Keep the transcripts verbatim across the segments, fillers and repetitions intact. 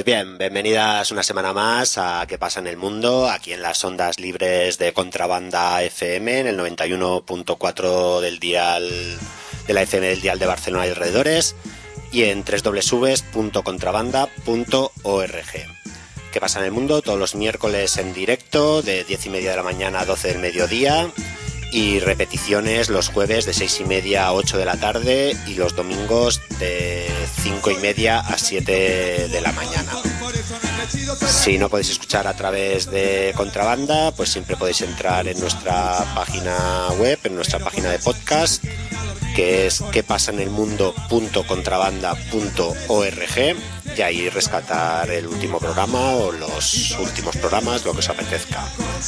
bien, bienvenidas una semana más a ¿Qué pasa en el mundo? Aquí en las ondas libres de Contrabanda F M, en el noventa y uno punto cuatro del dial de la F M del dial de Barcelona y alrededores, y en doble u doble u doble u punto contrabanda punto org. ¿Qué pasa en el mundo? Todos los miércoles en directo, de diez y media de la mañana a doce del mediodía, y repeticiones los jueves de seis y media a ocho de la tarde y los domingos de cinco y media a siete de la mañana. Si no podéis escuchar a través de Contrabanda, pues siempre podéis entrar en nuestra página web, en nuestra página de podcast, que es quepasanelmundo punto contrabanda punto org, y ahí rescatar el último programa o los últimos programas, lo que os apetezca.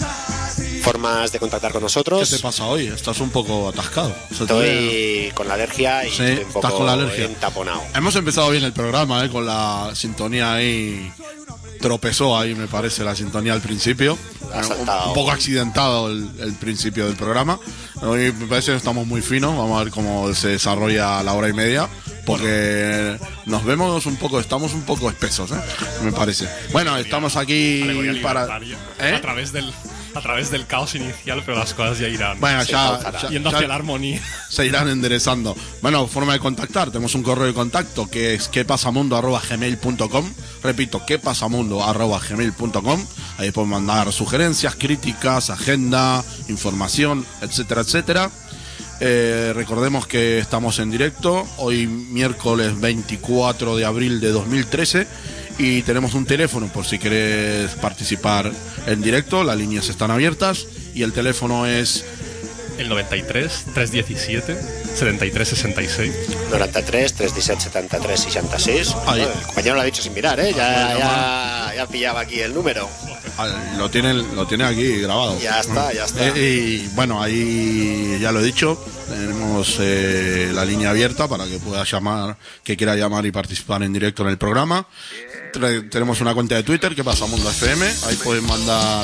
Formas de contactar con nosotros. ¿Qué te pasa hoy? Estás un poco atascado. Estoy con la alergia y sí, estoy un poco con la alergia. entaponado. Hemos empezado bien el programa, ¿eh? Con la sintonía ahí. Tropezó ahí, me parece, la sintonía al principio. Un, un poco accidentado el, el principio del programa. Hoy me parece que estamos muy finos. Vamos a ver cómo se desarrolla la hora y media. Porque nos vemos un poco, estamos un poco espesos, ¿eh? Me parece. Bueno, estamos aquí para... ¿Eh? A través del... A través del caos inicial, pero las cosas ya irán bueno, ya, ya, yendo ya, hacia la armonía. Se irán enderezando. Bueno, forma de contactar. Tenemos un correo de contacto que es quepasamundo arroba gmail punto com. Repito, quepasamundo arroba gmail punto com. Ahí pueden mandar sugerencias, críticas, agenda, información, etcétera, etcétera. Eh, recordemos que estamos en directo hoy miércoles veinticuatro de abril de dos mil trece. Y tenemos un teléfono por si querés participar en directo. Las líneas están abiertas y el teléfono es el noventa y tres, trescientos diecisiete, setenta y tres sesenta y seis. noventa y tres, trescientos diecisiete, setenta y tres sesenta y seis. Ahí. El compañero lo ha dicho sin mirar, ¿eh? Ya, ya, ya pillaba aquí el número. Lo tiene, lo tiene aquí grabado. Ya está, ya está. Eh, y bueno, ahí ya lo he dicho. Tenemos eh, la línea abierta para que pueda llamar, que quiera llamar y participar en directo en el programa. Tenemos una cuenta de Twitter, que pasa Mundo F M. Ahí pueden mandar,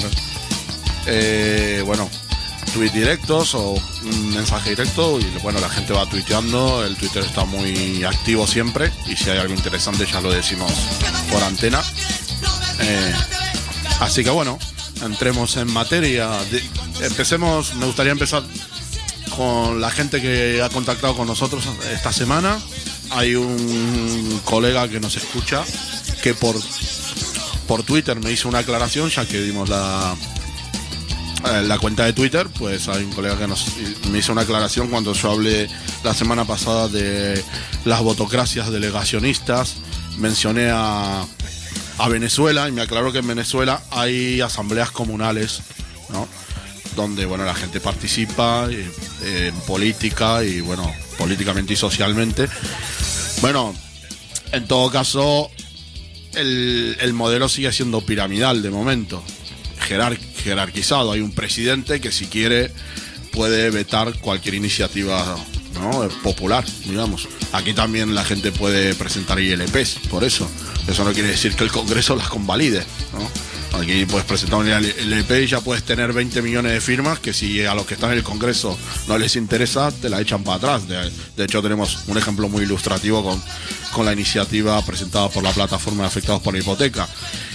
eh, bueno, tweets directos o un mensaje directo. Y bueno, la gente va tuiteando. El Twitter está muy activo siempre. Y si hay algo interesante, ya lo decimos por antena. Eh, así que bueno, entremos en materia. De, empecemos, me gustaría empezar con la gente que ha contactado con nosotros esta semana. Hay un colega que nos escucha que por por Twitter me hizo una aclaración, ya que dimos la eh, la cuenta de Twitter. Pues hay un colega que nos me hizo una aclaración cuando yo hablé la semana pasada de las votocracias delegacionistas. Mencioné a a Venezuela y me aclaró que en Venezuela hay asambleas comunales, ¿no? Donde bueno, la gente participa eh, en política y bueno, políticamente y socialmente. Bueno, en todo caso, el, el modelo sigue siendo piramidal de momento, jerar, jerarquizado. Hay un presidente que si quiere puede vetar cualquier iniciativa, ¿no?, popular, digamos. Aquí también la gente puede presentar I L Pes, por eso. Eso no quiere decir que el Congreso las convalide, ¿no? Aquí puedes presentar un I L P y ya puedes tener veinte millones de firmas que si a los que están en el Congreso no les interesa, te la echan para atrás. De, de hecho, tenemos un ejemplo muy ilustrativo con, con la iniciativa presentada por la plataforma de afectados por la hipoteca.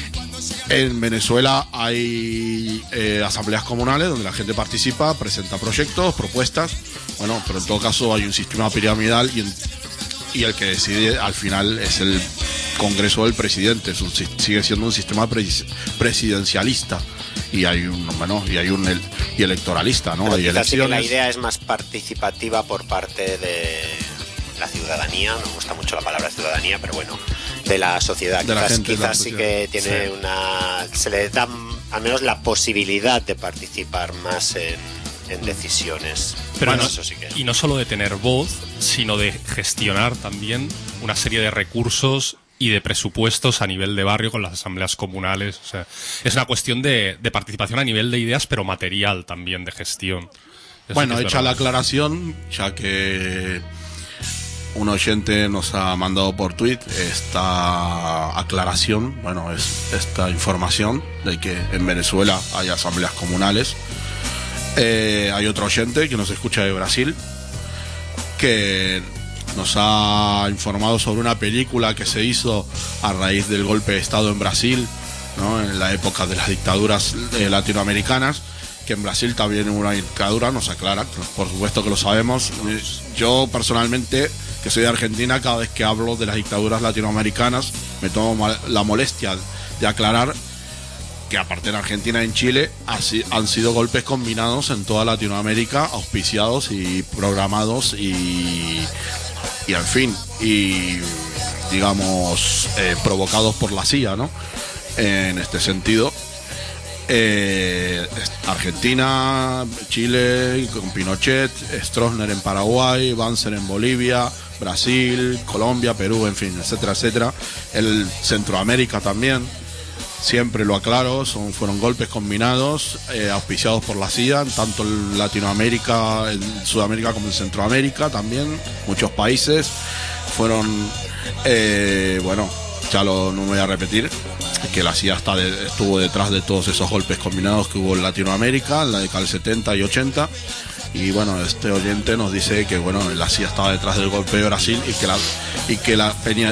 En Venezuela hay eh, asambleas comunales donde la gente participa, presenta proyectos, propuestas. Bueno, pero en todo caso hay un sistema piramidal y, en, y el que decide al final es el Congreso del presidente. Es un, sigue siendo un sistema pres, presidencialista y hay un bueno y hay un el, y electoralista, ¿no? Pero hay quizás sí que la elecciones. idea es más participativa por parte de la ciudadanía. No me gusta mucho la palabra ciudadanía, pero bueno, de la sociedad. De la quizás gente, quizás la sí que tiene sí. una, se le da al menos la posibilidad de participar más en, en decisiones. Pero bueno, no, eso sí que. Y no solo de tener voz, sino de gestionar también una serie de recursos y de presupuestos a nivel de barrio con las asambleas comunales. O sea, es una cuestión de, de participación a nivel de ideas, pero material también, de gestión. Eso Bueno, sí que es hecha verdad. la aclaración, ya que un oyente nos ha mandado por tweet esta aclaración, bueno, es esta información de que en Venezuela hay asambleas comunales. Eh, hay otro oyente que nos escucha de Brasil que nos ha informado sobre una película que se hizo a raíz del golpe de Estado en Brasil, ¿no? En la época de las dictaduras eh, latinoamericanas, que en Brasil también hubo una dictadura, nos aclara, por supuesto que lo sabemos. Yo personalmente, que soy de Argentina, cada vez que hablo de las dictaduras latinoamericanas me tomo la molestia de aclarar que aparte en Argentina y en Chile así, han sido golpes combinados en toda Latinoamérica, auspiciados y programados y, y en fin, y digamos eh, provocados por la C I A, ¿no? En este sentido, eh, Argentina, Chile con Pinochet, Stroessner en Paraguay, Banzer en Bolivia, Brasil, Colombia, Perú, en fin, etcétera, etcétera. El Centroamérica también, siempre lo aclaro, son, fueron golpes combinados, eh, auspiciados por la C I A, tanto en Latinoamérica, en Sudamérica como en Centroamérica también, muchos países fueron, eh, bueno, ya lo, no me voy a repetir, que la C I A está de, estuvo detrás de todos esos golpes combinados que hubo en Latinoamérica, en la década del setenta y ochenta. Y bueno, este oyente nos dice que bueno, la C I A estaba detrás del golpe de Brasil y que la y que la peña,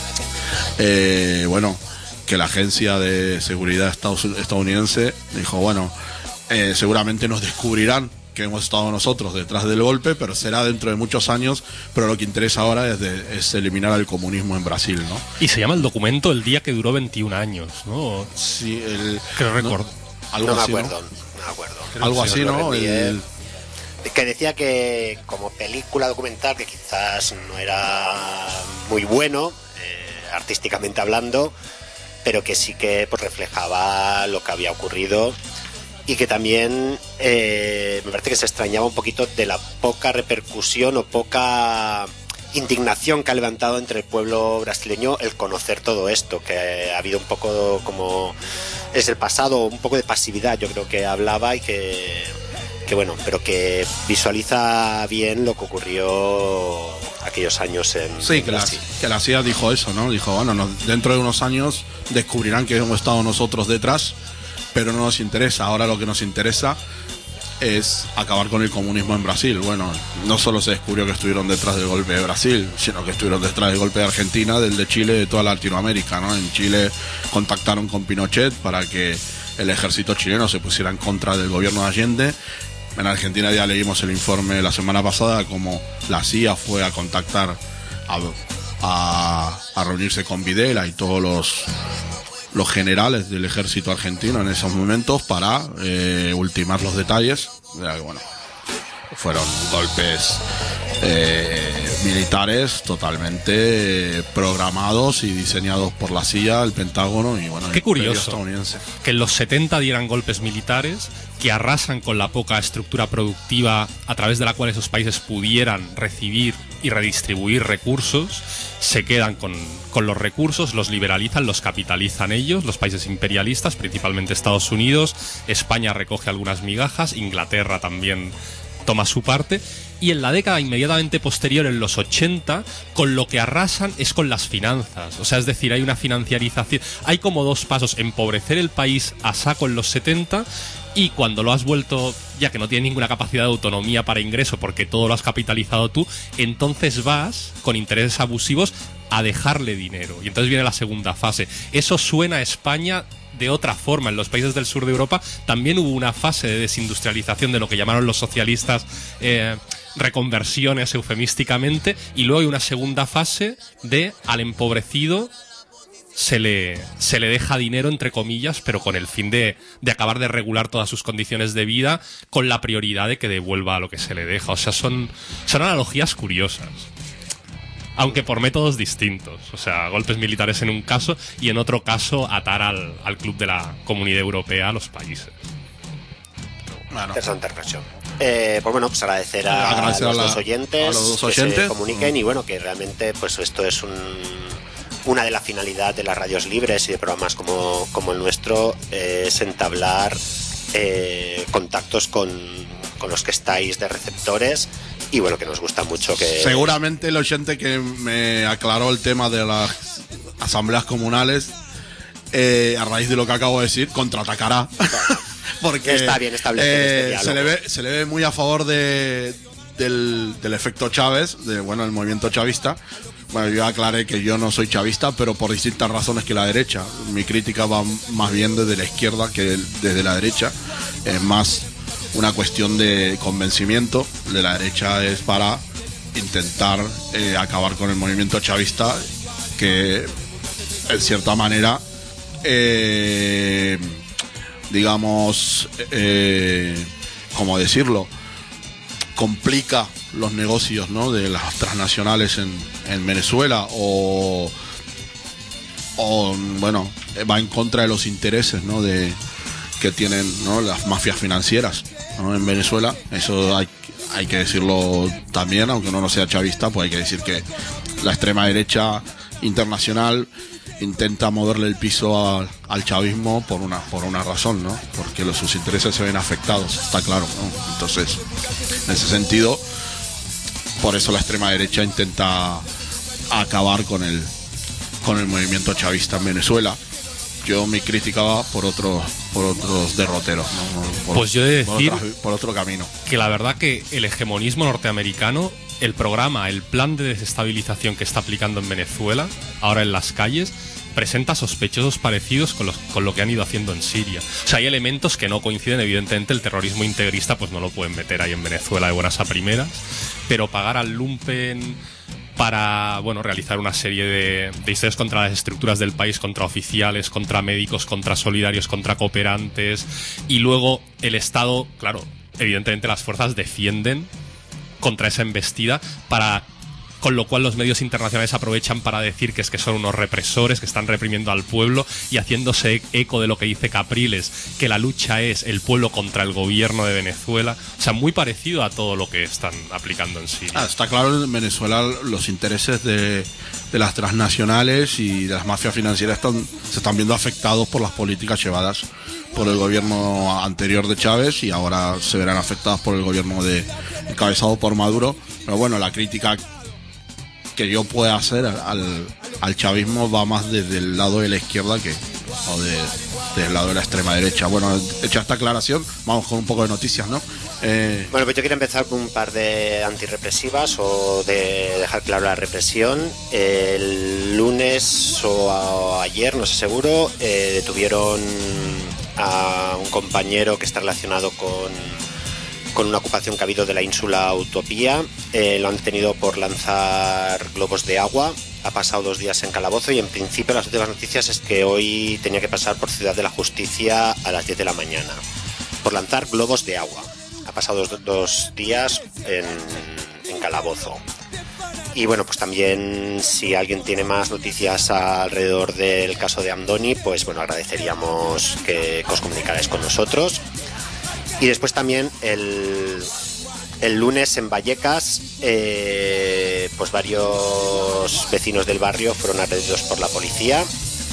eh, bueno, que la agencia de seguridad estadounidense dijo, bueno, eh, seguramente nos descubrirán que hemos estado nosotros detrás del golpe, pero será dentro de muchos años, pero lo que interesa ahora es, de, es eliminar al comunismo en Brasil, ¿no? Y se llama el documento El día que duró veintiún años, ¿no? Sí, el... Creo recuerdo. ¿no? Algo no me así, acuerdo, ¿no? No me acuerdo. Creo algo así, ¿no? El... Que decía que como película documental, que quizás no era muy bueno, eh, artísticamente hablando, pero que sí que pues reflejaba lo que había ocurrido y que también eh, me parece que se extrañaba un poquito de la poca repercusión o poca indignación que ha levantado entre el pueblo brasileño el conocer todo esto, que ha habido un poco como es el pasado, un poco de pasividad, yo creo que hablaba y que, que bueno, pero que visualiza bien lo que ocurrió aquellos años en sí, que la, que la C I A dijo eso, ¿no? Dijo, bueno, nos, dentro de unos años descubrirán que hemos estado nosotros detrás, pero no nos interesa. Ahora lo que nos interesa es acabar con el comunismo en Brasil. Bueno, no solo se descubrió que estuvieron detrás del golpe de Brasil, sino que estuvieron detrás del golpe de Argentina, del de Chile, de toda Latinoamérica, ¿no? En Chile contactaron con Pinochet para que el ejército chileno se pusiera en contra del gobierno de Allende. En Argentina ya leímos el informe la semana pasada, como la C I A fue a contactar, a, a, a reunirse con Videla y todos los, los generales del ejército argentino en esos momentos para eh, ultimar los detalles. Bueno, fueron golpes eh, militares totalmente programados y diseñados por la C I A, el Pentágono y bueno, qué el curioso estadounidense. Que en los setenta dieran golpes militares que arrasan con la poca estructura productiva a través de la cual esos países pudieran recibir y redistribuir recursos, se quedan con, con los recursos, los liberalizan, los capitalizan ellos, los países imperialistas, principalmente Estados Unidos, España recoge algunas migajas, Inglaterra también toma su parte, y en la década inmediatamente posterior, en los ochenta, con lo que arrasan es con las finanzas. O sea, es decir, hay una financiarización, hay como dos pasos: empobrecer el país a saco en los setenta, y cuando lo has vuelto, ya que no tiene ninguna capacidad de autonomía para ingreso porque todo lo has capitalizado tú, entonces vas con intereses abusivos a dejarle dinero, y entonces viene la segunda fase. Eso suena a España de otra forma. En los países del sur de Europa también hubo una fase de desindustrialización, de lo que llamaron los socialistas eh, reconversiones eufemísticamente, y luego hay una segunda fase de al empobrecido se le, se le deja dinero, entre comillas, pero con el fin de, de acabar de regular todas sus condiciones de vida, con la prioridad de que devuelva lo que se le deja. O sea, son, son analogías curiosas, aunque por métodos distintos. O sea, golpes militares en un caso y en otro caso atar al, al club de la Comunidad Europea a los países. Bueno. Interesante reflexión. Eh, pues bueno, pues agradecer a, agradecer los, a, la, dos oyentes, a los dos oyentes que se comuniquen, y bueno, que realmente pues esto es un, una de las finalidades de las radios libres y de programas como, como el nuestro, eh, es entablar eh, contactos con, con los que estáis de receptores. Y bueno, que nos gusta mucho que... Seguramente el oyente que me aclaró el tema de las asambleas comunales, eh, a raíz de lo que acabo de decir, contraatacará. Porque está bien establecido eh, este se le ve se le ve muy a favor de, del, del efecto Chávez, de bueno, el movimiento chavista. Bueno, yo aclaré que yo no soy chavista, pero por distintas razones que la derecha. Mi crítica va más bien desde la izquierda que desde la derecha. Es más una cuestión de convencimiento. De la derecha es para intentar eh, acabar con el movimiento chavista, que en cierta manera, eh, digamos, eh, ¿cómo decirlo? Complica los negocios, ¿no?, de las transnacionales en, en Venezuela, o, o bueno, va en contra de los intereses, ¿no?, de que tienen, ¿no?, las mafias financieras, ¿no?, en Venezuela. Eso hay, hay que decirlo también, aunque uno no sea chavista, pues hay que decir que la extrema derecha internacional intenta moverle el piso a, al chavismo por una por una razón, ¿no? Porque los, sus intereses se ven afectados, está claro, ¿no? Entonces, en ese sentido, por eso la extrema derecha intenta acabar con el con el movimiento chavista en Venezuela. Yo mi crítica va por otros por otros derroteros, ¿no? Por, pues yo he de por decir otra, por otro camino. Que la verdad que el hegemonismo norteamericano, el programa, el plan de desestabilización que está aplicando en Venezuela, ahora en las calles, presenta sospechosos parecidos con, los, con lo que han ido haciendo en Siria. O sea, hay elementos que no coinciden. Evidentemente el terrorismo integrista pues no lo pueden meter ahí en Venezuela de buenas a primeras, pero pagar al lumpen para, bueno, realizar una serie de, de historias contra las estructuras del país, contra oficiales, contra médicos, contra solidarios, contra cooperantes, y luego el Estado, claro, evidentemente las fuerzas defienden contra esa embestida, para con lo cual los medios internacionales aprovechan para decir que es que son unos represores, que están reprimiendo al pueblo, y haciéndose eco de lo que dice Capriles, que la lucha es el pueblo contra el gobierno de Venezuela. O sea, muy parecido a todo lo que están aplicando en Siria. Ah, está claro, en Venezuela los intereses de, de las transnacionales y de las mafias financieras están, se están viendo afectados por las políticas llevadas por el gobierno anterior de Chávez, y ahora se verán afectados por el gobierno de encabezado por Maduro. Pero bueno, la crítica que yo pueda hacer al, al chavismo va más desde el lado de la izquierda que o de, desde el lado de la extrema derecha. Bueno, hecha esta aclaración, vamos con un poco de noticias, ¿no? Eh... Bueno, pues yo quiero empezar con un par de antirrepresivas, o de dejar claro la represión. El lunes o ayer, no sé seguro, eh, detuvieron a un compañero que está relacionado con con una ocupación que ha habido de la ínsula Utopía. Eh, lo han detenido por lanzar globos de agua. Ha pasado dos días en calabozo, y en principio las últimas noticias es que hoy tenía que pasar por Ciudad de la Justicia a las diez de la mañana por lanzar globos de agua. Ha pasado dos, dos días en, en calabozo. Y bueno, pues también, si alguien tiene más noticias alrededor del caso de Amdoni, pues bueno, agradeceríamos que, que os comunicarais con nosotros. Y después también el, el lunes en Vallecas, eh, pues varios vecinos del barrio fueron agredidos por la policía.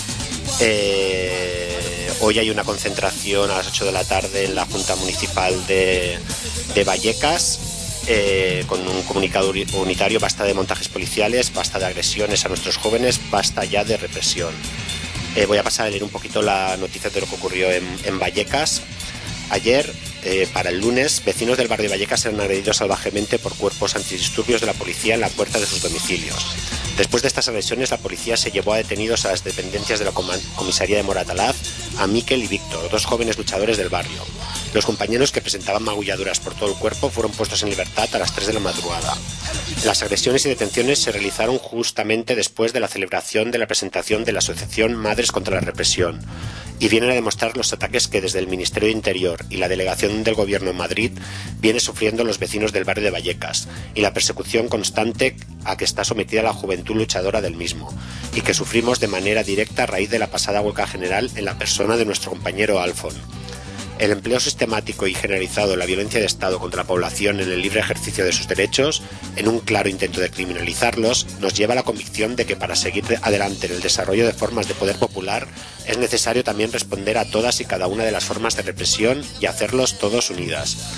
Eh, hoy hay una concentración a las ocho de la tarde en la Junta Municipal de, de Vallecas, eh, con un comunicado unitario: basta de montajes policiales, basta de agresiones a nuestros jóvenes, basta ya de represión. Eh, voy a pasar a leer un poquito la noticia de lo que ocurrió en, en Vallecas. Ayer, eh, para el lunes, vecinos del barrio de Vallecas eran agredidos salvajemente por cuerpos antidisturbios de la policía en la puerta de sus domicilios. Después de estas agresiones, la policía se llevó a detenidos a las dependencias de la comisaría de Moratalaz a Miquel y Víctor, dos jóvenes luchadores del barrio. Los compañeros, que presentaban magulladuras por todo el cuerpo, fueron puestos en libertad a las tres de la madrugada. Las agresiones y detenciones se realizaron justamente después de la celebración de la presentación de la asociación Madres contra la Represión, y vienen a demostrar los ataques que desde el Ministerio de Interior y la delegación del Gobierno en Madrid viene sufriendo los vecinos del barrio de Vallecas, y la persecución constante a que está sometida la juventud luchadora del mismo, y que sufrimos de manera directa a raíz de la pasada huelga general en la persona de nuestro compañero Alfon. El empleo sistemático y generalizado de la violencia de Estado contra la población en el libre ejercicio de sus derechos, en un claro intento de criminalizarlos, nos lleva a la convicción de que para seguir adelante en el desarrollo de formas de poder popular es necesario también responder a todas y cada una de las formas de represión, y hacerlos todos unidas.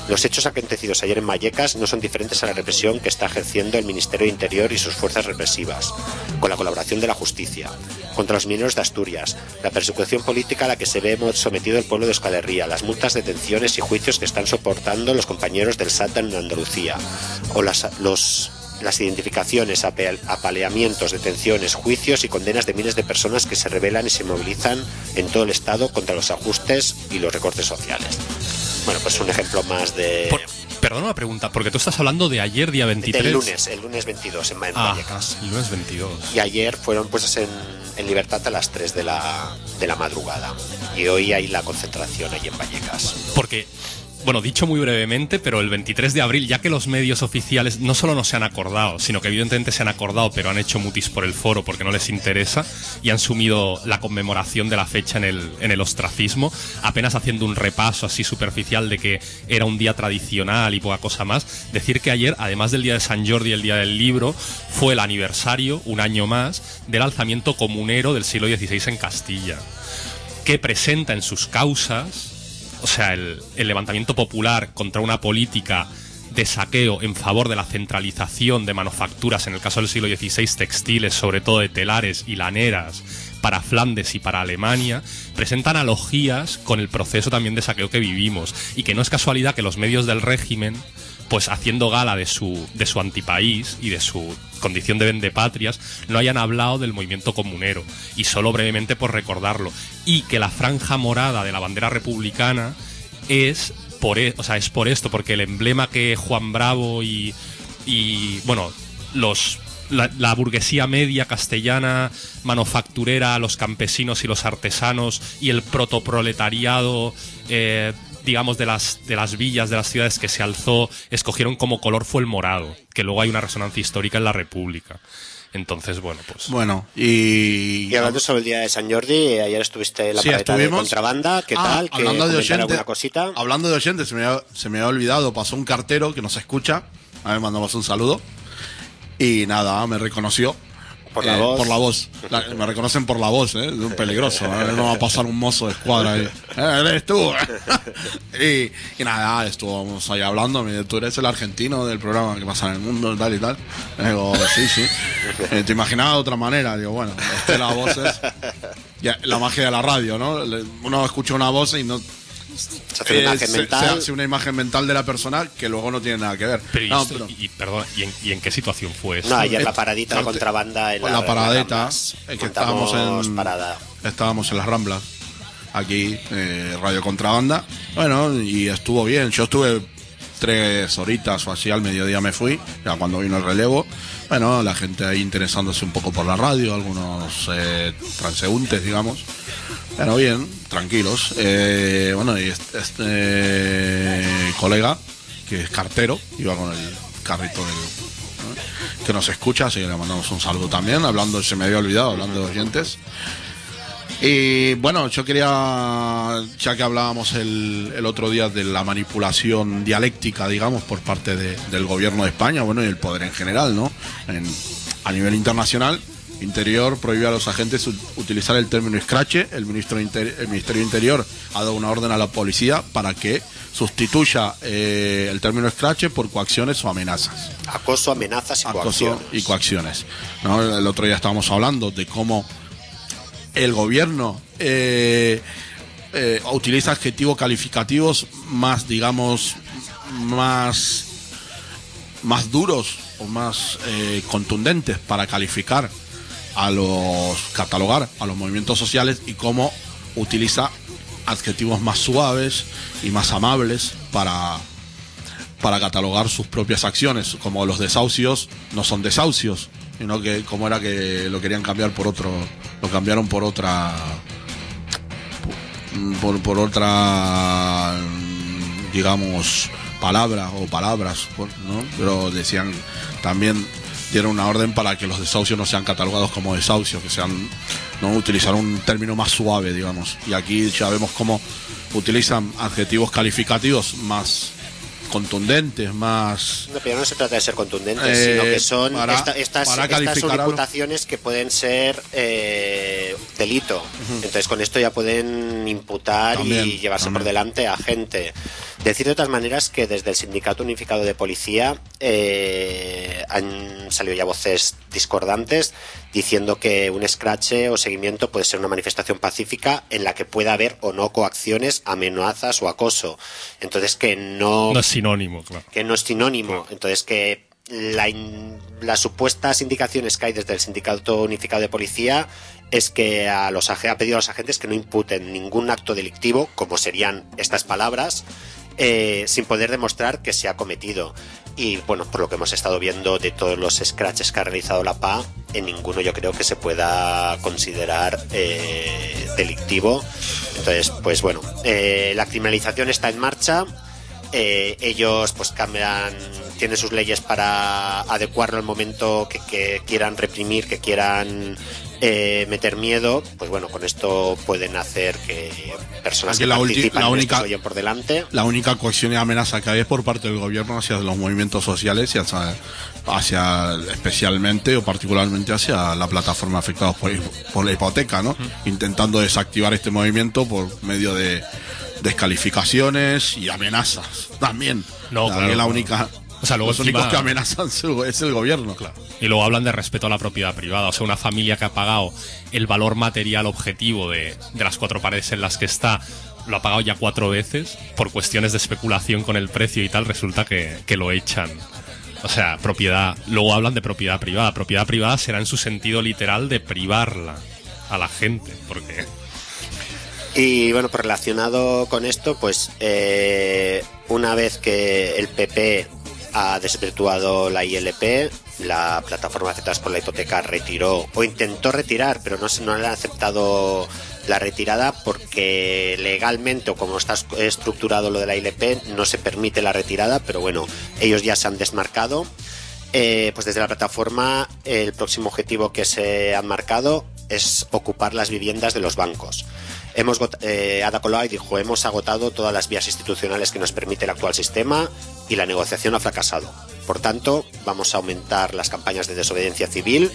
Los hechos acontecidos ayer en Vallecas no son diferentes a la represión que está ejerciendo el Ministerio de Interior y sus fuerzas represivas, con la colaboración de la justicia, contra los mineros de Asturias, la persecución política a la que se ve sometido el pueblo de Euskal Herria, las multas, detenciones y juicios que están soportando los compañeros del S A T en Andalucía, o las, los, las identificaciones, apaleamientos, detenciones, juicios y condenas de miles de personas que se rebelan y se movilizan en todo el Estado contra los ajustes y los recortes sociales. Bueno, pues un ejemplo más de... Por, perdona una pregunta, porque tú estás hablando de ayer, día veintitrés. El lunes, el lunes veintidós en, en ah, Vallecas. El lunes veintidós. Y ayer fueron puestos en, en libertad a las tres de la, de la madrugada. Y hoy hay la concentración allí en Vallecas. Porque... Bueno, dicho muy brevemente, pero el veintitrés de abril, ya que los medios oficiales no solo no se han acordado, sino que evidentemente se han acordado, pero han hecho mutis por el foro porque no les interesa y han sumido la conmemoración de la fecha en el, en el ostracismo, apenas haciendo un repaso así superficial de que era un día tradicional y poca cosa más. Decir que ayer, además del día de San Jordi y el día del libro, fue el aniversario, un año más, del alzamiento comunero del siglo dieciséis en Castilla, que presenta en sus causas... O sea, el, el levantamiento popular contra una política de saqueo en favor de la centralización de manufacturas, en el caso del siglo dieciséis, textiles, sobre todo de telares y laneras, para Flandes y para Alemania, presenta analogías con el proceso también de saqueo que vivimos. Y que no es casualidad que los medios del régimen, pues haciendo gala de su, de su antipaís y de su condición de vendepatrias, no hayan hablado del movimiento comunero, y solo brevemente por recordarlo, y que la franja morada de la bandera republicana es por, e- o sea, es por esto, porque el emblema que Juan Bravo y, y bueno, los la, la burguesía media castellana, manufacturera, los campesinos y los artesanos y el protoproletariado, eh, digamos, de las, de las villas, de las ciudades que se alzó, escogieron como color fue el morado, que luego hay una resonancia histórica en la República. Entonces, bueno, pues... Bueno, y... Y hablando sobre el día de San Jordi, ayer estuviste en la sí, paredeta de estuvimos. Contrabanda, ¿qué ah, tal? ¿Que hablando de oyentes, alguna cosita? Hablando de oyentes, se me, había, se me había olvidado, pasó un cartero que nos escucha, a ver, mandamos un saludo, y nada, me reconoció. Por la eh, voz. Por la voz. La, me reconocen por la voz, ¿eh? Es un peligroso. ¿eh? No va a pasar un mozo de escuadra ahí. Eh, eres tú. y, y nada, estuvimos ahí hablando. Me dice, tú eres el argentino del programa que pasa en el mundo, tal y tal. Y digo, sí, sí. Eh, te imaginaba de otra manera. Digo, bueno, es que la voz es ya, la magia de la radio, ¿no? Uno escucha una voz y no... Se hace una imagen eh, se, mental. se hace una imagen mental de la persona que luego no tiene nada que ver. Pero, no, y, pero, y, y, perdón, ¿y en, ¿y en qué situación fue eso? No, ayer Eh, la paradita de Contrabanda en la, la, la paradeta, Ramblas. eh, que estábamos en, parada. estábamos en las Ramblas, aquí, eh, Radio Contrabanda. Bueno, y estuvo bien. Yo estuve tres horitas o así, al mediodía me fui, ya cuando vino el relevo. Bueno, la gente ahí interesándose un poco por la radio, algunos eh, transeúntes, digamos. Bueno, bien, tranquilos. Eh, bueno, y este, este eh, colega, que es cartero, iba con el carrito del, ¿no? que nos escucha, así que le mandamos un saludo también, hablando, se me había olvidado, hablando de oyentes. Y bueno, yo quería, ya que hablábamos el, el otro día de la manipulación dialéctica, digamos, por parte de, del gobierno de España, bueno, y el poder en general, ¿no? En, a nivel internacional, Interior prohíbe a los agentes utilizar el término escrache. El, ministro Inter, el Ministerio de Interior ha dado una orden a la policía para que sustituya eh, el término escrache por coacciones o amenazas. Acoso, amenazas y Acoso coacciones. y coacciones, ¿no? El otro día estábamos hablando de cómo el gobierno eh, eh, utiliza adjetivos calificativos más, digamos, más, más duros o más eh, contundentes para calificar a los, catalogar a los movimientos sociales, y cómo utiliza adjetivos más suaves y más amables para, para catalogar sus propias acciones, como los desahucios no son desahucios, sino que como era que lo querían cambiar por otro, lo cambiaron por otra por, por otra digamos palabra o palabras, ¿no? Pero decían, también dieron una orden para que los desahucios no sean catalogados como desahucios, que sean, no, utilizar un término más suave, digamos. Y aquí ya vemos cómo utilizan adjetivos calificativos más contundentes, más... No, pero no se trata de ser contundentes, eh, sino que son para, esta, estas, para estas son algo. imputaciones que pueden ser eh, delito. Uh-huh. Entonces con esto ya pueden imputar también, y llevarse también por delante a gente. Decir de otras maneras que desde el Sindicato Unificado de Policía eh, han salido ya voces discordantes diciendo que un escrache o seguimiento puede ser una manifestación pacífica en la que pueda haber o no coacciones, amenazas o acoso. Entonces que no... No es sinónimo, claro. Que no es sinónimo. Entonces que la in, las supuestas indicaciones que hay desde el Sindicato Unificado de Policía es que a los, ha pedido a los agentes que no imputen ningún acto delictivo, como serían estas palabras, Eh, sin poder demostrar que se ha cometido. Y bueno, por lo que hemos estado viendo de todos los scratches que ha realizado la P A, en ninguno yo creo que se pueda considerar eh, delictivo. Entonces, pues bueno, eh, la criminalización está en marcha. Eh, ellos pues cambian, tienen sus leyes para adecuarlo al momento que, que quieran reprimir, que quieran eh, meter miedo. Pues bueno, con esto pueden hacer que personas Aquí que la participan la en única, esto se vayan por delante. La única coacción y amenaza que hay es por parte del gobierno hacia los movimientos sociales y hacia, hacia especialmente o particularmente hacia la plataforma afectados por, por la hipoteca, ¿no? Uh-huh. Intentando desactivar este movimiento por medio de descalificaciones y amenazas también. No, la, claro, la no. única, o sea, luego los encima... únicos que amenazan es el gobierno. Claro. Y luego hablan de respeto a la propiedad privada. O sea, una familia que ha pagado el valor material objetivo de, de las cuatro paredes en las que está, lo ha pagado ya cuatro veces por cuestiones de especulación con el precio y tal, resulta que, que lo echan. O sea, propiedad. Luego hablan de propiedad privada. Propiedad privada será en su sentido literal de privarla a la gente, porque... Y bueno, pues relacionado con esto, pues eh, una vez que el P P ha desvirtuado la I L P, la plataforma afectadas por la hipoteca retiró o intentó retirar, pero no, no le han aceptado la retirada porque legalmente o como está estructurado lo de la I L P no se permite la retirada, pero bueno, ellos ya se han desmarcado. Eh, pues desde la plataforma el próximo objetivo que se han marcado es ocupar las viviendas de los bancos. Hemos, eh, Ada Colau dijo, hemos agotado todas las vías institucionales que nos permite el actual sistema y la negociación ha fracasado. Por tanto, vamos a aumentar las campañas de desobediencia civil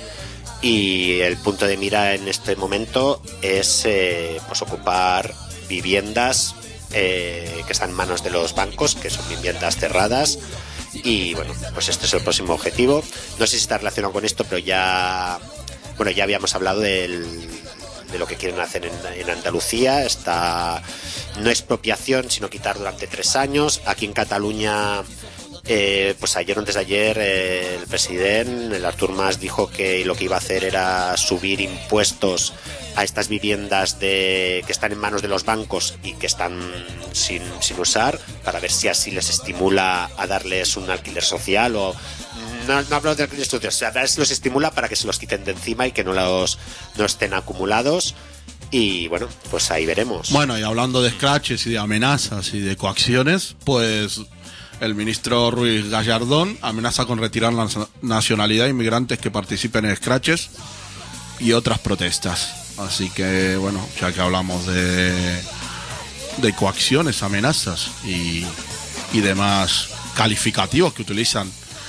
y el punto de mira en este momento es eh, pues ocupar viviendas eh, que están en manos de los bancos, que son viviendas cerradas. Y bueno, pues este es el próximo objetivo. No sé si está relacionado con esto, pero ya, bueno, ya habíamos hablado del... de lo que quieren hacer en, en Andalucía. Está no expropiación, sino quitar durante tres años. Aquí en Cataluña, eh, pues ayer o antes de ayer, eh, el presidente, el Artur Mas, dijo que lo que iba a hacer era subir impuestos a estas viviendas de, que están en manos de los bancos y que están sin, sin usar, para ver si así les estimula a darles un alquiler social o... No, no hablo de alquiler social, o sea, los estimula para que se los quiten de encima y que no los no estén acumulados. Y bueno, pues ahí veremos. Bueno, y hablando de scratches y de amenazas y de coacciones, pues el ministro Ruiz Gallardón amenaza con retirar la nacionalidad a inmigrantes que participen en scratches y otras protestas. Así que bueno, ya que hablamos de de coacciones, amenazas y, y demás calificativos que utilizan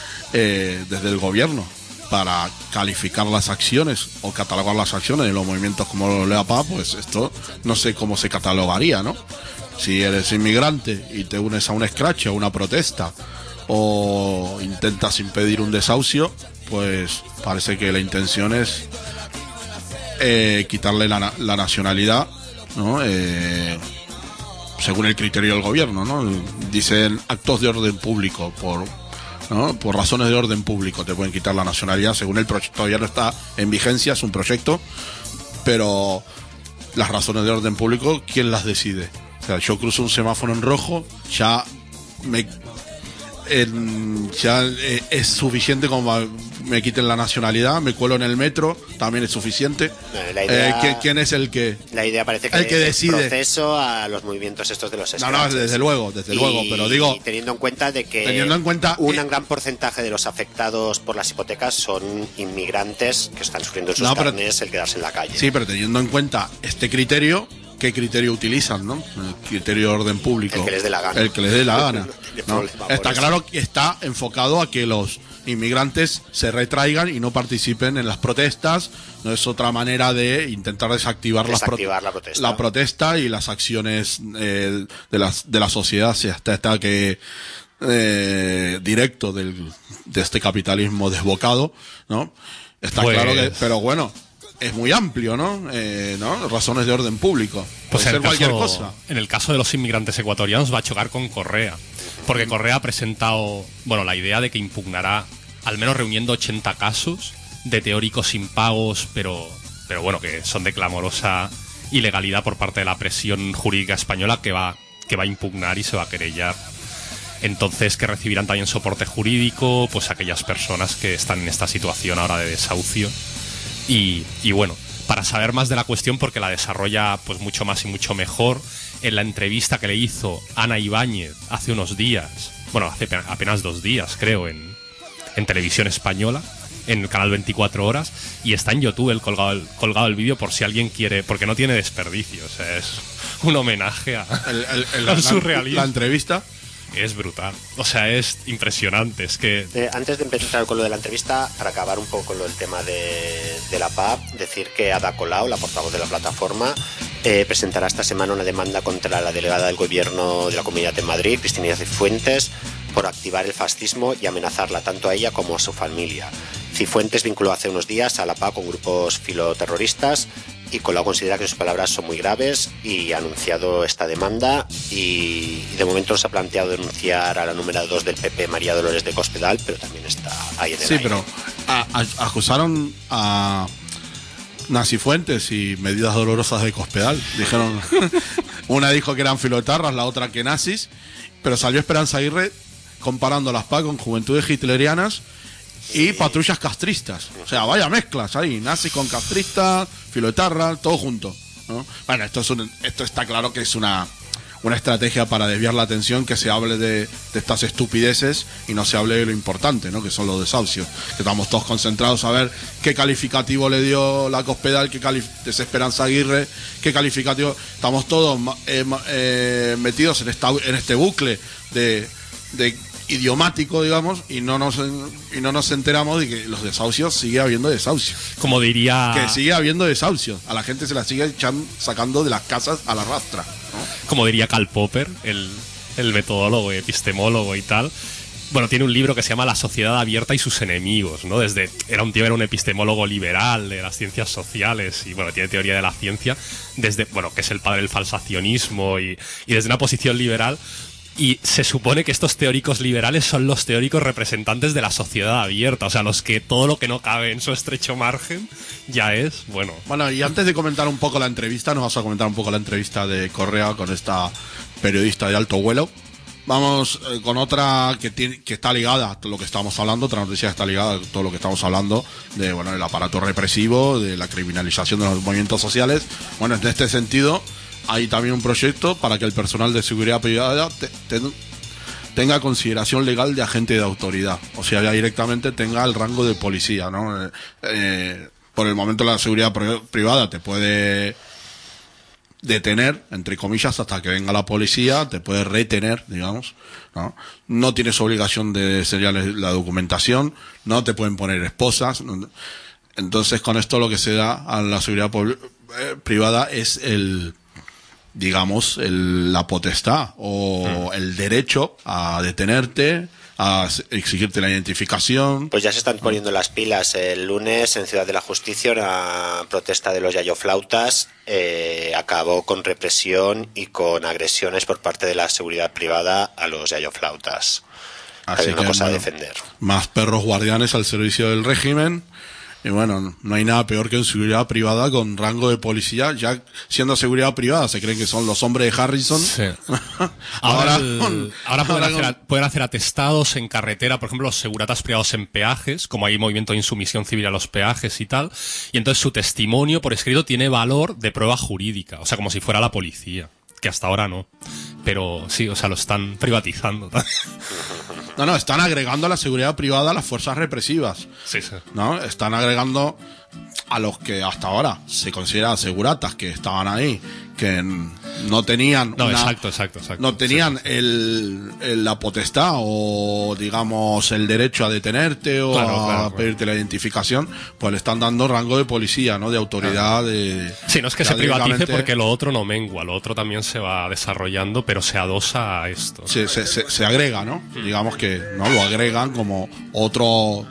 Eh, desde el gobierno para calificar las acciones o catalogar las acciones de los movimientos como la P A, pues esto no sé cómo se catalogaría, ¿no? Si eres inmigrante y te unes a un scratch o una protesta o intentas impedir un desahucio, pues parece que la intención es eh, quitarle la, la nacionalidad, ¿no? Eh, según el criterio del gobierno, ¿no? Dicen actos de orden público por ¿no? Por razones de orden público te pueden quitar la nacionalidad según el proyecto. Todavía no está en vigencia, es un proyecto, pero las razones de orden público, ¿quién las decide? O sea, yo cruzo un semáforo en rojo, ya me en, ya es suficiente como me quiten la nacionalidad, me cuelo en el metro, también es suficiente. La idea, eh, ¿Quién es el que la idea parece que, el que decide? El proceso a los movimientos estos de los scratches. No, no, desde luego, desde y, luego, pero digo, teniendo en cuenta de que teniendo en cuenta un que, gran porcentaje de los afectados por las hipotecas son inmigrantes que están sufriendo en sus no, pero, carnes el quedarse en la calle. Sí, pero teniendo en cuenta este criterio, ¿qué criterio utilizan, no? El criterio de orden público. El que les dé la gana. El que les dé la gana. ¿no? Está claro que está enfocado a que los inmigrantes se retraigan y no participen en las protestas. No es otra manera de intentar desactivar, desactivar las la, protesta. la protesta y las acciones eh, de, las, de la sociedad, si hasta está que eh, directo del, de este capitalismo desbocado, ¿no? Está pues... claro que, pero bueno, es muy amplio, ¿no? Eh, ¿no? Razones de orden público. Pues Puede en ser el, cualquier caso, cosa. en el caso de los inmigrantes ecuatorianos va a chocar con Correa. Porque Correa ha presentado, bueno, la idea de que impugnará, al menos reuniendo ochenta casos de teóricos impagos, pero, pero bueno, que son de clamorosa ilegalidad por parte de la presión jurídica española, que va, que va a impugnar y se va a querellar. Entonces, que recibirán también soporte jurídico, pues aquellas personas que están en esta situación ahora de desahucio. Y, y bueno, para saber más de la cuestión, porque la desarrolla pues mucho más y mucho mejor, en la entrevista que le hizo Ana Ibáñez hace unos días, bueno, hace apenas dos días, creo, en, en Televisión Española, en el canal veinticuatro horas, y está en YouTube el colgado el, colgado el vídeo por si alguien quiere, porque no tiene desperdicio, o sea, es un homenaje a, el, el, el, al la, surrealismo. La entrevista es brutal, o sea, es impresionante, es que... Eh, antes de empezar con lo de la entrevista, para acabar un poco con lo del tema de, de la P A P, decir que Ada Colau, la portavoz de la plataforma, eh, presentará esta semana una demanda contra la delegada del gobierno de la Comunidad de Madrid, Cristina Cifuentes, por activar el fascismo y amenazarla tanto a ella como a su familia. Cifuentes vinculó hace unos días a la P A P con grupos filoterroristas y Colau considera que sus palabras son muy graves y ha anunciado esta demanda, y de momento se ha planteado denunciar a la número dos del P P, María Dolores de Cospedal, pero también está ahí en el Sí, aire. pero a, a, acusaron a Cifuentes y medidas dolorosas de Cospedal. Dijeron, una dijo que eran filoetarras, la otra que nazis, pero salió Esperanza Aguirre comparando las P A con juventudes hitlerianas y sí. patrullas castristas. O sea, vaya mezclas ahí, nazis con castristas, filoetarras, todo junto, ¿no? Bueno, esto es un, esto está claro que es una una estrategia para desviar la atención, que se hable de, de estas estupideces y no se hable de lo importante, ¿no? Que son los desahucios. Que estamos todos concentrados a ver qué calificativo le dio la Cospedal, qué calif- Esperanza Aguirre, qué calificativo. Estamos todos eh, eh, metidos en esta en este bucle de, de idiomático, digamos, y no nos y no nos enteramos de que los desahucios sigue habiendo desahucios. Como diría... Que sigue habiendo desahucios. A la gente se la sigue echan, sacando de las casas a la rastra, ¿no? Como diría Karl Popper, el, el metodólogo, epistemólogo y tal. Bueno, tiene un libro que se llama La sociedad abierta y sus enemigos, ¿no? Desde, era un tío, era un epistemólogo liberal de las ciencias sociales y, bueno, tiene teoría de la ciencia, desde, bueno, que es el padre del falsacionismo y, y desde una posición liberal. Y se supone que estos teóricos liberales son los teóricos representantes de la sociedad abierta, o sea, los que todo lo que no cabe en su estrecho margen ya es, bueno... Bueno, y antes de comentar un poco la entrevista, nos vas a comentar un poco la entrevista de Correa con esta periodista de alto vuelo. Vamos eh, con otra que tiene, que está ligada a todo lo que estamos hablando, otra noticia que está ligada a todo lo que estamos hablando, de, bueno, el aparato represivo, de la criminalización de los movimientos sociales. Bueno, en este sentido... hay también un proyecto para que el personal de seguridad privada te, te, tenga consideración legal de agente de autoridad. O sea, ya directamente tenga el rango de policía, ¿no? Eh, eh, por el momento la seguridad privada te puede detener, entre comillas, hasta que venga la policía, te puede retener, digamos, ¿no? No tienes obligación de sellar la documentación, no te pueden poner esposas. Entonces, con esto lo que se da a la seguridad privada es el... digamos, el, la potestad o mm. el derecho a detenerte, a exigirte la identificación. Pues ya se están poniendo las pilas. El lunes en Ciudad de la Justicia una protesta de los yayoflautas eh, acabó con represión y con agresiones por parte de la seguridad privada a los yayoflautas. Así una que, cosa bueno, a defender. Más perros guardianes al servicio del régimen. Y bueno, no hay nada peor que en seguridad privada con rango de policía. Ya siendo seguridad privada se creen que son los hombres de Harrison. Sí. ahora ahora, el, ahora pueden, ahora hacer, con... pueden hacer atestados en carretera, por ejemplo, los seguratas privados en peajes, como hay movimiento de insumisión civil a los peajes y tal. Y entonces su testimonio por escrito tiene valor de prueba jurídica, o sea, como si fuera la policía, que hasta ahora no. Pero sí, o sea, lo están privatizando. No, no, están agregando a la seguridad privada a las fuerzas represivas. Sí, sí. ¿No? Están agregando a los que hasta ahora se consideran seguratas, que estaban ahí, que, no tenían No, una- exacto, exacto, exacto. no tenían Sí, sí. El, el- la potestad o digamos el derecho a detenerte o Claro, a claro, claro. pedirte la identificación, pues le están dando rango de policía, ¿no? De autoridad. De, Sí, no es que ya se privatice directamente porque lo otro no mengua, lo otro también se va desarrollando, pero se adosa a esto. se, se, se, se agrega, ¿no? Digamos que no lo agregan como otro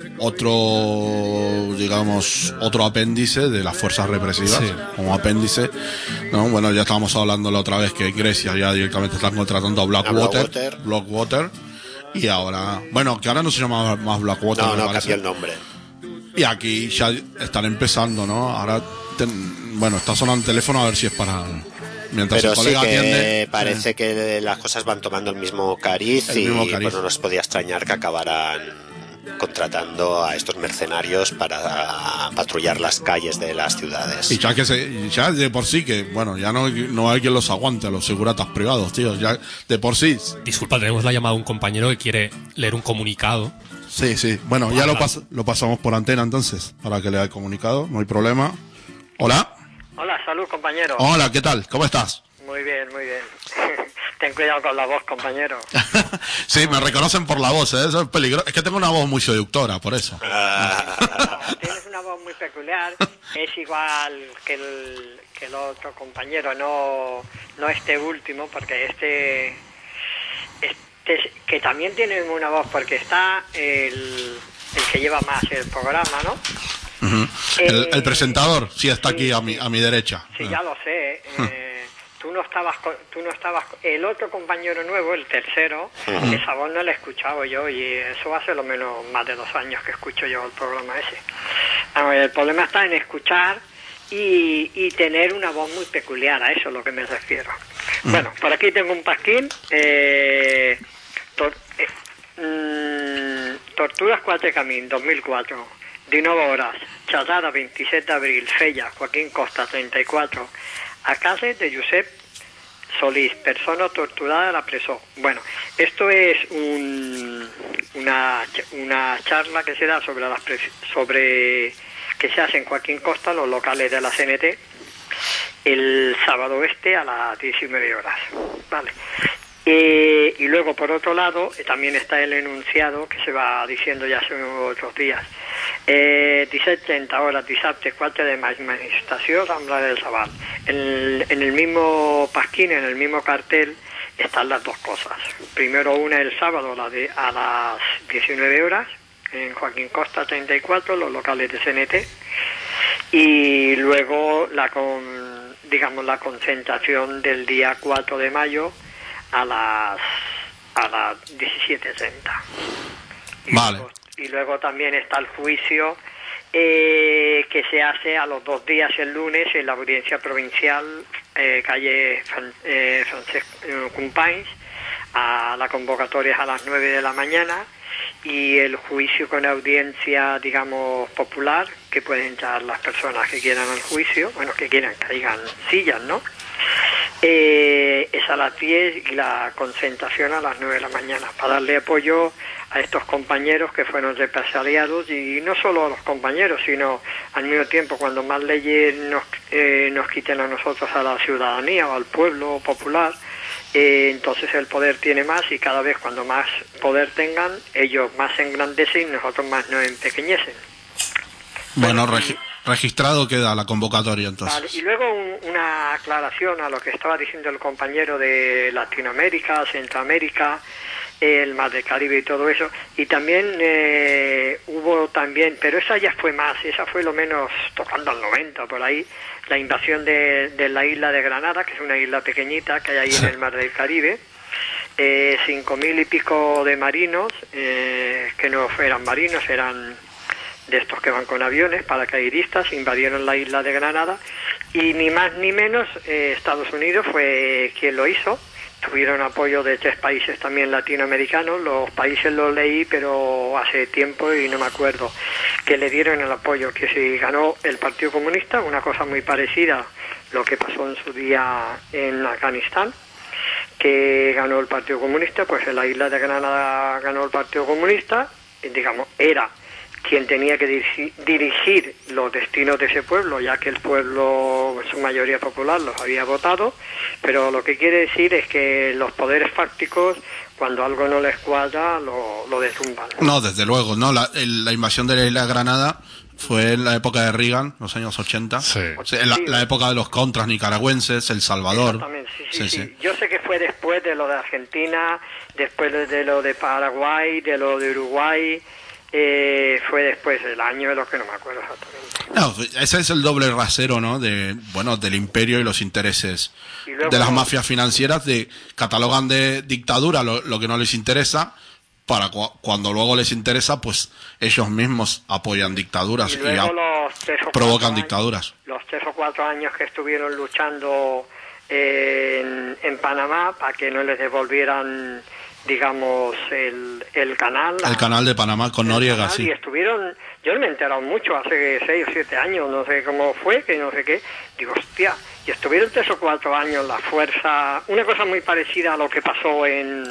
otro digamos otro apéndice de las fuerzas represivas, Sí. como apéndice, ¿no? Bueno, ya estábamos hablando la otra vez que en Grecia ya directamente están contratando a Blackwater, Blackwater. Blackwater, y ahora, bueno, que ahora no se llama más Blackwater, No, me no, parece. cambió el nombre. Y aquí ya están empezando, ¿no? Ahora, ten- bueno, está sonando el teléfono a ver si es para... Mientras Pero el sí colega que atiende... parece que las cosas van tomando el mismo cariz El y mismo cariz. pues no nos podía extrañar que acabaran contratando a estos mercenarios para patrullar las calles de las ciudades. Y ya que se, ya de por sí que, bueno, ya no, no hay quien los aguante, a los seguratas privados, tío, ya de por sí. Disculpa, tenemos la llamada de un compañero que quiere leer un comunicado. Sí, sí. Bueno, ya lo, Ojalá. pas- lo pasamos por antena entonces, para que lea el comunicado, no hay problema. Hola. Hola, salud, compañero. Hola, ¿qué tal? ¿Cómo estás? Muy bien, muy bien. Ten cuidado con la voz, compañero. Sí, me reconocen por la voz, ¿eh? Eso es peligroso. Es que tengo una voz muy seductora, por eso. Tienes una voz muy peculiar. Es igual que el, que el otro compañero, no, no este último, porque este, este que también tiene una voz, porque está el, el que lleva más el programa, ¿no? Ujú. el, Eh, el presentador, sí, está sí, aquí a sí. mi, a mi derecha. Sí, ya lo sé. Eh, tú no estabas, con- tú no estabas. con- El otro compañero nuevo, el tercero, esa voz no la he escuchado yo y eso hace lo menos más de dos años que escucho yo el programa ese. A ver, el problema está en escuchar y, y tener una voz muy peculiar, a eso es lo que me refiero. Bueno, por aquí tengo un pasquín. Eh, tor- eh, mm, Torturas Quatre Camins, dos mil cuatro. diecinueve horas, Chatada, veintisiete de abril, Fella, Joaquín Costa, treinta y cuatro. A casa de Josep Solís, persona torturada a la presó. Bueno, esto es un, una, una charla que se da sobre las pres- sobre que se hace en Joaquín Costa, los locales de la C N T, el sábado este a las diecinueve horas. Vale. Eh, y luego, por otro lado, eh, también está el enunciado que se va diciendo ya hace otros días. Eh, disset trenta hores, dissabte quatre de maig, manifestació Rambla del Raval. En, en el mismo pasquín, en el mismo cartel, están las dos cosas. Primero una el sábado la de, a las diecinueve horas, en Joaquín Costa treinta y cuatro, los locales de C N T. Y luego la con, digamos la concentración del día cuatro de mayo a las a las diecisiete treinta. Y Vale. luego, y luego también está el juicio eh, que se hace a los dos días el lunes en la audiencia provincial, eh, calle Fran, eh, Francesc eh, Companys. A la convocatoria es a las nueve de la mañana y el juicio con audiencia, digamos, popular, que pueden entrar las personas que quieran al juicio, bueno, que quieran, que hayan sillas, ¿no? Eh, es a las diez y la concentración a las nueve de la mañana, para darle apoyo a estos compañeros que fueron represaliados, y no solo a los compañeros, sino al mismo tiempo cuando más leyes nos, eh, nos quiten a nosotros, a la ciudadanía o al pueblo popular, eh, entonces el poder tiene más, y cada vez cuando más poder tengan, ellos más se engrandecen y nosotros más nos empequeñecen. Bueno, Bueno, regi- registrado queda la convocatoria entonces. Vale, y luego un- una aclaración a lo que estaba diciendo el compañero de Latinoamérica, Centroamérica, el Mar del Caribe y todo eso. Y también eh, hubo también, pero esa ya fue más, esa fue lo menos tocando al noventa por ahí, la invasión de, de la isla de Granada, que es una isla pequeñita que hay ahí en el Mar del Caribe. Eh, cinco mil y pico de marinos, eh, que no eran marinos, eran de estos que van con aviones, paracaidistas, invadieron la isla de Granada y ni más ni menos eh, Estados Unidos fue quien lo hizo. Tuvieron apoyo de tres países también latinoamericanos, los países los leí pero hace tiempo y no me acuerdo, que le dieron el apoyo, que si ganó el Partido Comunista, una cosa muy parecida a lo que pasó en su día en Afganistán, que ganó el Partido Comunista, pues en la isla de Granada ganó el Partido Comunista, y digamos, era quien tenía que dirigir, dirigir los destinos de ese pueblo, ya que el pueblo, en su mayoría popular, los había votado, pero lo que quiere decir es que los poderes fácticos, cuando algo no les cuadra, lo, lo derrumban. No, desde luego, no, la, el, la invasión de la isla de Granada fue en la época de Reagan, los años ochenta. Sí. O sea, la, la época de los contras nicaragüenses, El Salvador. Exactamente, sí, sí, Sí, sí. sí. Yo sé que fue después de lo de Argentina, después de lo de Paraguay, de lo de Uruguay, eh, fue después del año de lo que no me acuerdo exactamente. No, ese es el doble rasero, ¿no? De, bueno, del imperio y los intereses Y luego- de las mafias financieras, de catalogan de dictadura lo, lo que no les interesa, para cu- cuando luego les interesa, pues ellos mismos apoyan dictaduras Y y, luego a- los tres o provocan cuatro años- dictaduras. Los tres o cuatro años que estuvieron luchando en, en Panamá para que no les devolvieran, digamos, el, el canal. El canal de Panamá con el Noriega, canal, sí. Y estuvieron, yo no me he enterado mucho, hace seis o siete años, no sé cómo fue, que no sé qué. Digo, hostia, y estuvieron tres o cuatro años la fuerza, una cosa muy parecida a lo que pasó en,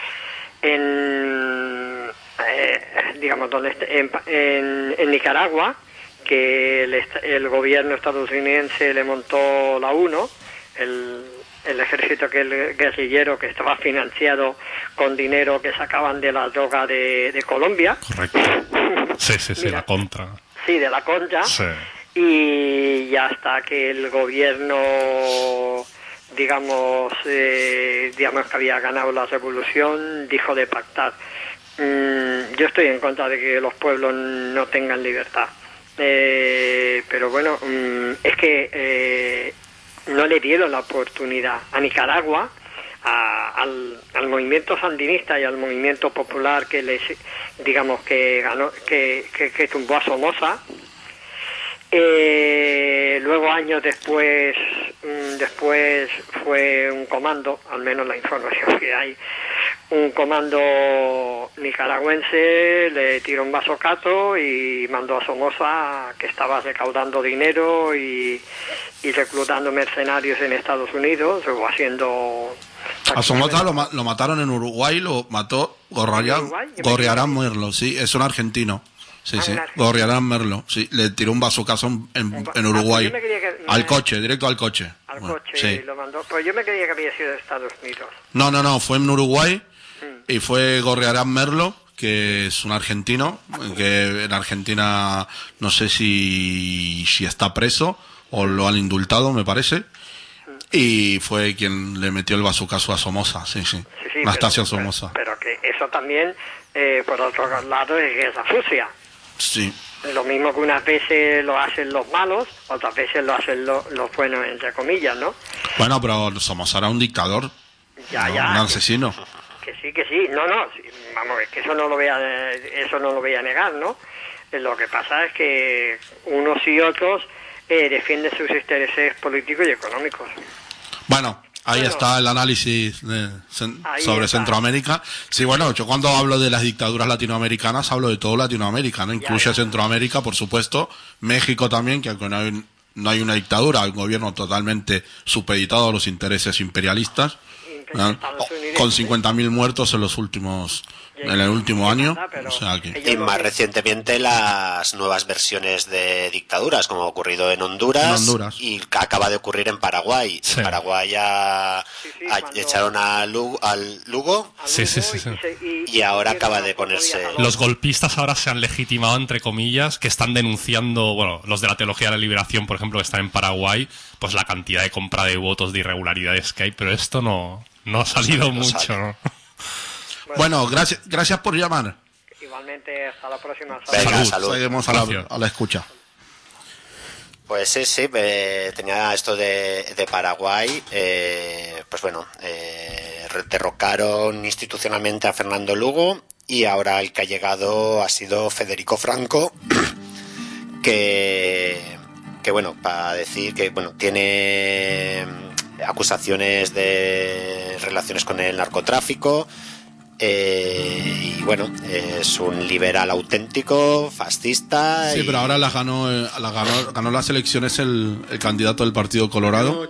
en eh, digamos, donde est- en, en, en Nicaragua, que el, est- el gobierno estadounidense le montó la UNO, el, el ejército que el guerrillero que estaba financiado con dinero que sacaban de la droga de, de Colombia. Correcto. Sí, sí, sí, Mira. la contra. Sí, de la concha. Sí. Y hasta que el gobierno, digamos, eh, digamos que había ganado la revolución, dijo de pactar. Mm, yo estoy en contra de que los pueblos no tengan libertad. Eh, pero bueno, mm, es que eh, no le dieron la oportunidad a Nicaragua, a- al, al movimiento sandinista y al movimiento popular que les, digamos, que ganó, que, que, que tumbó a Somoza. Eh, luego años después, mm, después fue un comando, al menos la información que hay, un comando nicaragüense le tiró un bazocato y mandó a Somoza, que estaba recaudando dinero y, y reclutando mercenarios en Estados Unidos o haciendo... A Somoza lo, ma- lo mataron en Uruguay, lo mató Gorriarán, Uruguay? Yo me Gorriarán equivoqué. Merlo, sí, es un argentino. Sí, Ah, sí, un argentino. Gorriarán Merlo, sí, le tiró un vasocazo en, en, Un va- en Ah, Uruguay. pues yo me creía que- Al me- coche, directo al coche. al Bueno, coche sí. y lo mandó. Pues yo me creía que había sido de Estados Unidos. No, no, no, fue en Uruguay Mm. y fue Gorriarán Merlo, que es un argentino, que en Argentina no sé si, si está preso o lo han indultado, me parece. Y fue quien le metió el bazucazo a Somoza, sí, sí. Sí, sí, Anastasio pero, Somoza. Pero, pero que eso también, eh, por otro lado, es guerra sucia. Sí. Lo mismo que unas veces lo hacen los malos, otras veces lo hacen lo- los buenos, entre comillas, ¿no? Bueno, pero Somoza era un dictador, Ya, ¿no? ya. Un asesino. Que sí, que sí. No, no, sí, vamos, es que eso no lo voy a, eso no lo voy a negar, ¿no? Eh, Lo que pasa es que unos y otros eh, defienden sus intereses políticos y económicos. Bueno, ahí Bueno. está el análisis de cen- Ahí sobre está. Centroamérica. Sí, bueno, yo cuando hablo de las dictaduras latinoamericanas hablo de todo Latinoamérica, ¿no? Incluye ya. Centroamérica, por supuesto, México también, que aunque no hay, no hay una dictadura, hay un gobierno totalmente supeditado a los intereses imperialistas, ¿no? Estados Unidos, Con ¿sí? cincuenta mil muertos en los últimos, en el último año, Pero o sea que... ellos Y lo más que- recientemente las nuevas versiones de dictaduras, como ha ocurrido en Honduras, En Honduras. y que acaba de ocurrir en Paraguay. Sí. En Paraguay ya Sí, sí, a- cuando- echaron a Lu- al Lugo al Sí, sí, Lugo sí, sí. y se- y- Y ahora y acaba unos de pocos ponerse- días a Los golpistas ahora se han legitimado, entre comillas, que están denunciando, bueno, los de la Teología de la Liberación, por ejemplo, que están en Paraguay, pues la cantidad de compra de votos, de irregularidades que hay, pero esto no, no ha salido no mucho, sale. ¿no? Bueno, gracias, gracias por llamar. Igualmente, hasta la próxima. Venga, Salud. salud. Seguimos a la, Gracias. a la escucha. Pues sí, sí, eh, tenía esto de, de Paraguay, eh, pues bueno, eh, derrocaron institucionalmente a Fernando Lugo y ahora el que ha llegado ha sido Federico Franco, que, que bueno, para decir que bueno, tiene acusaciones de relaciones con el narcotráfico, Eh, y bueno, es un liberal auténtico, fascista. Sí, y... pero ahora la ganó, la ganó, ganó las elecciones el, el candidato del Partido Colorado,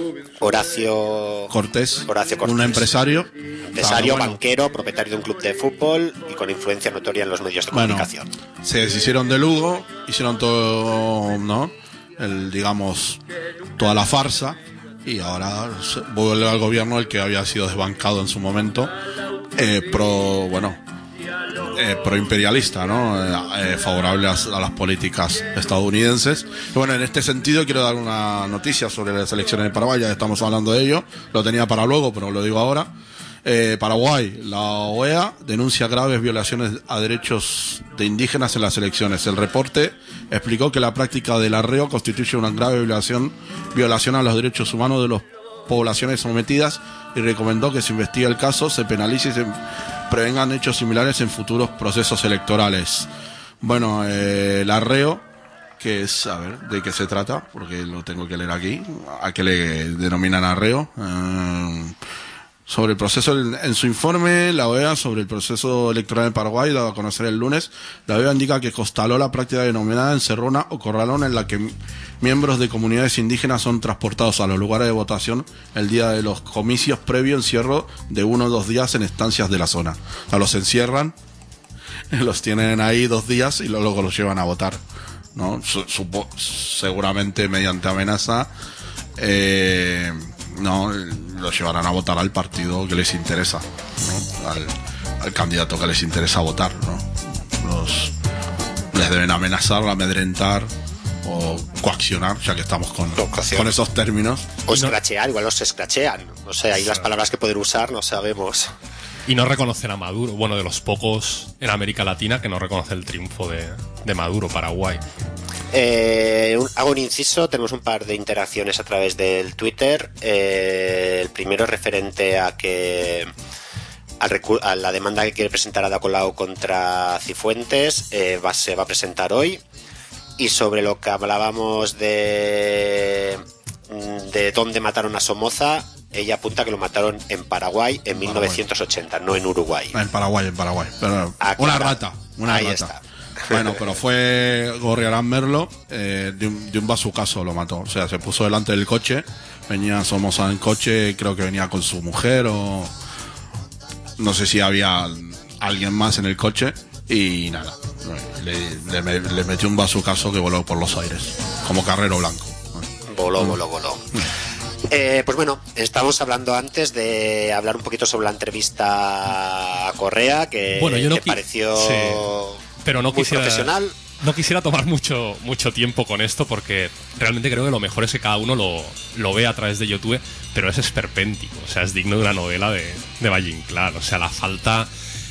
Horacio Cortés, Horacio Cortés. un empresario. Empresario, bueno, banquero, propietario de un club de fútbol y con influencia notoria en los medios de bueno, comunicación. Se deshicieron de Lugo, hicieron todo, ¿no? El, digamos, toda la farsa, y ahora vuelve al gobierno el que había sido desbancado en su momento, eh, pro, bueno, eh, pro imperialista, ¿no? Eh, eh, favorable a, a las políticas estadounidenses. Y bueno, en este sentido quiero dar una noticia sobre las elecciones de Paraguay, ya estamos hablando de ello, lo tenía para luego, pero lo digo ahora. Eh, Paraguay, la O E A denuncia graves violaciones a derechos de indígenas en las elecciones. El reporte explicó que la práctica del arreo constituye una grave violación, violación a los derechos humanos de las poblaciones sometidas y recomendó que se investigue el caso, se penalice y se prevengan hechos similares en futuros procesos electorales. Bueno, eh, el arreo, que es, a ver, ¿de qué se trata? Porque lo tengo que leer aquí. ¿A qué le denominan arreo? Eh, Sobre el proceso, en su informe, la O E A sobre el proceso electoral en Paraguay, dado a conocer el lunes, la O E A indica que constaló la práctica denominada encerrona o corralón, en la que miembros de comunidades indígenas son transportados a los lugares de votación el día de los comicios previo encierro de uno o dos días en estancias de la zona. O sea, los encierran, los tienen ahí dos días y luego los llevan a votar, ¿no? Supo, seguramente mediante amenaza, eh... no, lo llevarán a votar al partido que les interesa, ¿no? al, al candidato que les interesa votar, ¿no? Los, les deben amenazar, amedrentar o coaccionar, ya que estamos con, con esos términos. O escrachear, igual los escrachean. No sé, ahí las palabras que poder usar no sabemos. Y no reconocen a Maduro, bueno, de los pocos en América Latina que no reconoce el triunfo de, de Maduro, Paraguay. Eh, un, hago un inciso, tenemos un par de interacciones a través del Twitter. Eh, el primero es referente a que al recu- a la demanda que quiere presentar Ada Colau contra Cifuentes, eh, va, se va a presentar hoy. Y sobre lo que hablábamos de de dónde mataron a Somoza, ella apunta que lo mataron en Paraguay en mil novecientos ochenta, no en Uruguay. En Paraguay, en Paraguay. Pero ah, una claro. rata, una Ahí rata. Está. Bueno, pero fue Gorriarán Merlo, eh, de, un, de un bazucazo lo mató. O sea, se puso delante del coche, venía Somoza en coche, creo que venía con su mujer o no sé si había alguien más en el coche y nada, le, le, le metió un bazucazo que voló por los aires, como Carrero Blanco. Voló, voló, voló. Eh, pues bueno, estábamos hablando antes de hablar un poquito sobre la entrevista a Correa, que, bueno, yo no que qui- pareció sí, pero no muy quisiera, profesional. No quisiera tomar mucho mucho tiempo con esto porque realmente creo que lo mejor es que cada uno lo, lo vea a través de YouTube, pero es esperpéntico, o sea, es digno de una novela de, de Valle Inclán, o sea, la falta...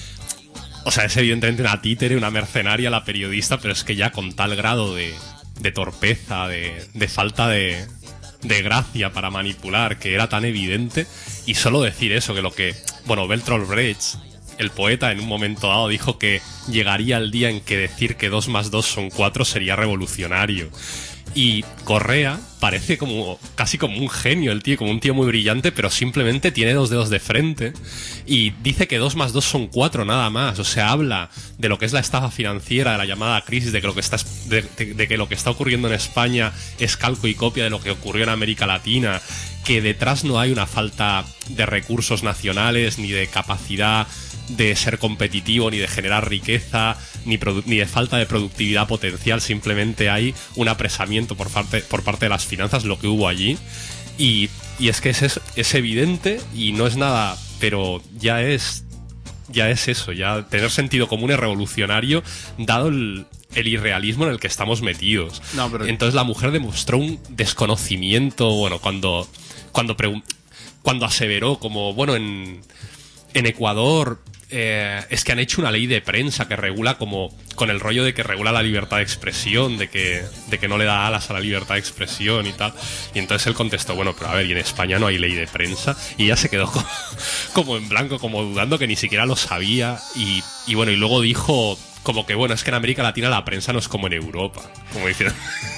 O sea, es evidentemente una títere, una mercenaria, la periodista, pero es que ya con tal grado de, de torpeza, de, de falta de... de gracia para manipular, que era tan evidente, y solo decir eso, que lo que, bueno, Bertolt Brecht, el poeta, en un momento dado dijo que llegaría el día en que decir que dos más dos son cuatro sería revolucionario. Y Correa parece como casi como un genio el tío, como un tío muy brillante, pero simplemente tiene dos dedos de frente y dice que dos más dos son cuatro nada más. O sea, habla de lo que es la estafa financiera, de la llamada crisis, de que lo que está de, de, de que lo que está ocurriendo en España es calco y copia de lo que ocurrió en América Latina, que detrás no hay una falta de recursos nacionales ni de capacidad de ser competitivo, ni de generar riqueza, ni, produ- ni de falta de productividad potencial, simplemente hay un apresamiento por parte, por parte de las finanzas, lo que hubo allí, y, y es que es, es, es evidente y no es nada, pero ya es, ya es eso, ya tener sentido común es revolucionario, dado el, el irrealismo en el que estamos metidos. No, pero... Entonces la mujer demostró un desconocimiento, bueno, cuando, cuando, pregun- cuando aseveró como, bueno, en, en Ecuador... Eh, es que han hecho una ley de prensa que regula como con el rollo de que regula la libertad de expresión, de que, de que no le da alas a la libertad de expresión y tal. Y entonces él contestó, bueno, pero a ver, y en España no hay ley de prensa. Y ella se quedó como, como en blanco, como dudando, que ni siquiera lo sabía. Y, y bueno, y luego dijo como que, bueno, es que en América Latina la prensa no es como en Europa, como diciendo...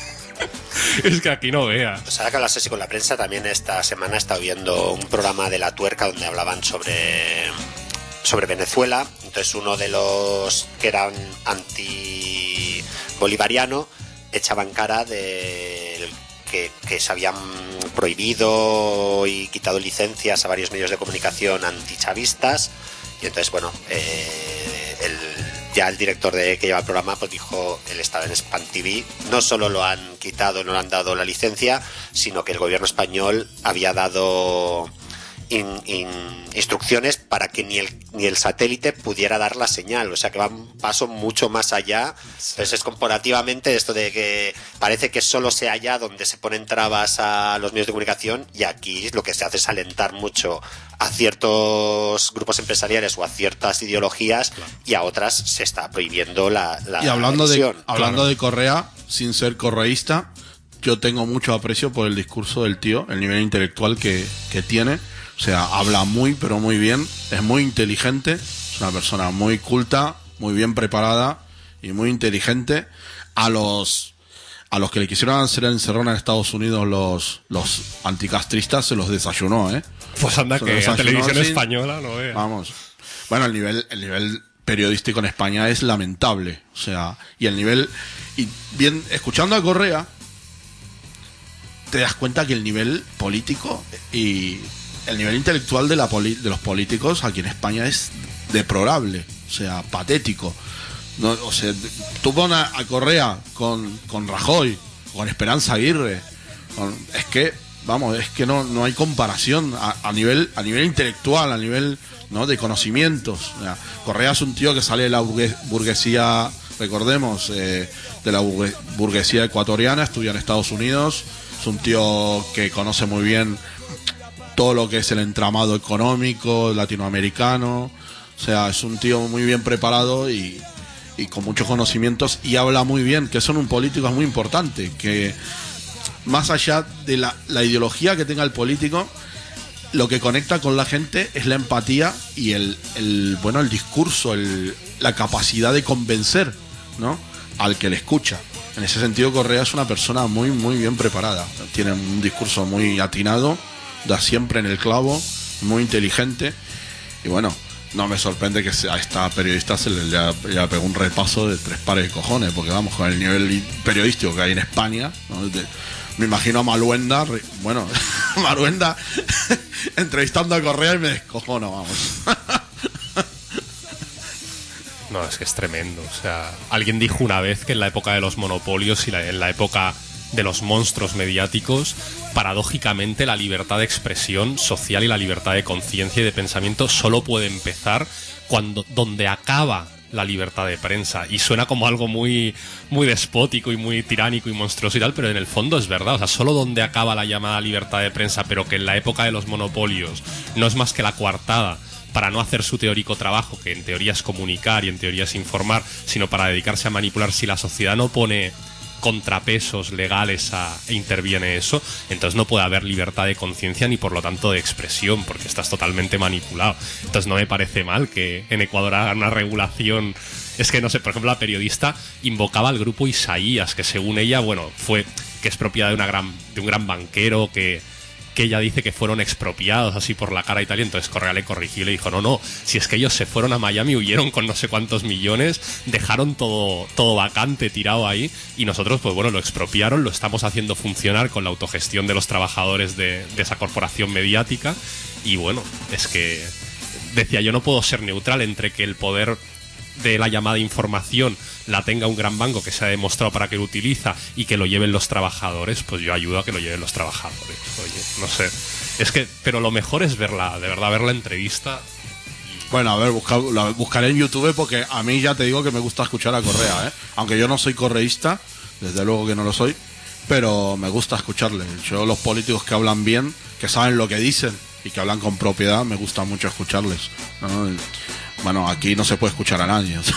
Es que aquí no veas. Pues ahora que hablas así con la prensa, también esta semana he estado viendo un programa de La Tuerca donde hablaban sobre sobre Venezuela. Entonces uno de los que eran anti-bolivariano echaba en cara de que, que se habían prohibido y quitado licencias a varios medios de comunicación antichavistas, y entonces bueno, eh, el, ya el director de que lleva el programa pues dijo, él estaba en Spam T V, no solo lo han quitado, no le han dado la licencia, sino que el gobierno español había dado In, in, instrucciones para que ni el, ni el satélite pudiera dar la señal, o sea que va un paso mucho más allá. Entonces es comparativamente esto de que parece que solo sea allá donde se ponen trabas a los medios de comunicación, y aquí lo que se hace es alentar mucho a ciertos grupos empresariales o a ciertas ideologías, claro, y a otras se está prohibiendo la, la y hablando emisión. de hablando claro. de Correa, sin ser correísta, yo tengo mucho aprecio por el discurso del tío, el nivel intelectual que, que tiene. O sea, habla muy, pero muy bien, es muy inteligente, es una persona muy culta, muy bien preparada y muy inteligente. A los a los que le quisieron hacer el encerrón en Estados Unidos los los anticastristas se los desayunó, ¿eh? Pues anda, se que la televisión sin... española no vea. Vamos. Bueno, el nivel el nivel periodístico en España es lamentable, o sea, y el nivel y bien escuchando a Correa te das cuenta que el nivel político y el nivel intelectual de la poli- de los políticos aquí en España es deplorable, o sea, patético. No, o sea, tú pones a, a Correa con, con Rajoy, con Esperanza Aguirre, con, es que, vamos, es que no, no hay comparación a, a nivel a nivel intelectual, a nivel, ¿no?, de conocimientos. O sea, Correa es un tío que sale de la burguesía, recordemos, eh, de la burguesía ecuatoriana, estudia en Estados Unidos, es un tío que conoce muy bien todo lo que es el entramado económico latinoamericano, o sea, es un tío muy bien preparado y, y con muchos conocimientos, y habla muy bien, que son un político es muy importante, que más allá de la, la ideología que tenga el político, lo que conecta con la gente es la empatía y el, el bueno, el discurso, el, la capacidad de convencer, ¿no?, al que le escucha. En ese sentido, Correa es una persona muy, muy bien preparada, tiene un discurso muy atinado, da siempre en el clavo, muy inteligente, y bueno, no me sorprende que a esta periodista se le, le, le pegó un repaso de tres pares de cojones, porque vamos, con el nivel periodístico que hay en España, ¿no? De, me imagino a Maluenda, bueno, Maluenda entrevistando a Correa y me descojono, vamos. No, es que es tremendo, o sea, alguien dijo una vez que en la época de los monopolios y la, en la época de los monstruos mediáticos, paradójicamente la libertad de expresión social y la libertad de conciencia y de pensamiento solo puede empezar cuando donde acaba la libertad de prensa, y suena como algo muy muy despótico y muy tiránico y monstruoso y tal, pero en el fondo es verdad, o sea, solo donde acaba la llamada libertad de prensa, pero que en la época de los monopolios no es más que la coartada para no hacer su teórico trabajo, que en teoría es comunicar y en teoría es informar, sino para dedicarse a manipular. Si la sociedad no pone contrapesos legales a, e interviene eso, entonces no puede haber libertad de conciencia ni por lo tanto de expresión, porque estás totalmente manipulado. Entonces no me parece mal que en Ecuador hagan una regulación. Es que no sé, por ejemplo, la periodista invocaba al grupo Isaías, que según ella, bueno, fue que es propiedad de una gran de un gran banquero que que ella dice que fueron expropiados así por la cara y tal, y entonces Correa le corrigió y le dijo, no, no, si es que ellos se fueron a Miami, huyeron con no sé cuántos millones, dejaron todo, todo vacante, tirado ahí, y nosotros, pues bueno, lo expropiaron, lo estamos haciendo funcionar con la autogestión de los trabajadores de, de esa corporación mediática, y bueno, es que decía, yo no puedo ser neutral entre que el poder de la llamada información la tenga un gran banco que se ha demostrado para que lo utiliza y que lo lleven los trabajadores, pues yo ayudo a que lo lleven los trabajadores. Oye, no sé, es que, pero lo mejor es verla, de verdad, ver la entrevista. Y... Bueno, a ver, busca, la buscaré en YouTube, porque a mí ya te digo que me gusta escuchar a Correa, ¿eh? Aunque yo no soy correísta, desde luego que no lo soy, pero me gusta escucharle. Yo, los políticos que hablan bien, que saben lo que dicen y que hablan con propiedad, me gusta mucho escucharles, ¿no? Bueno, aquí no se puede escuchar a nadie. O sea.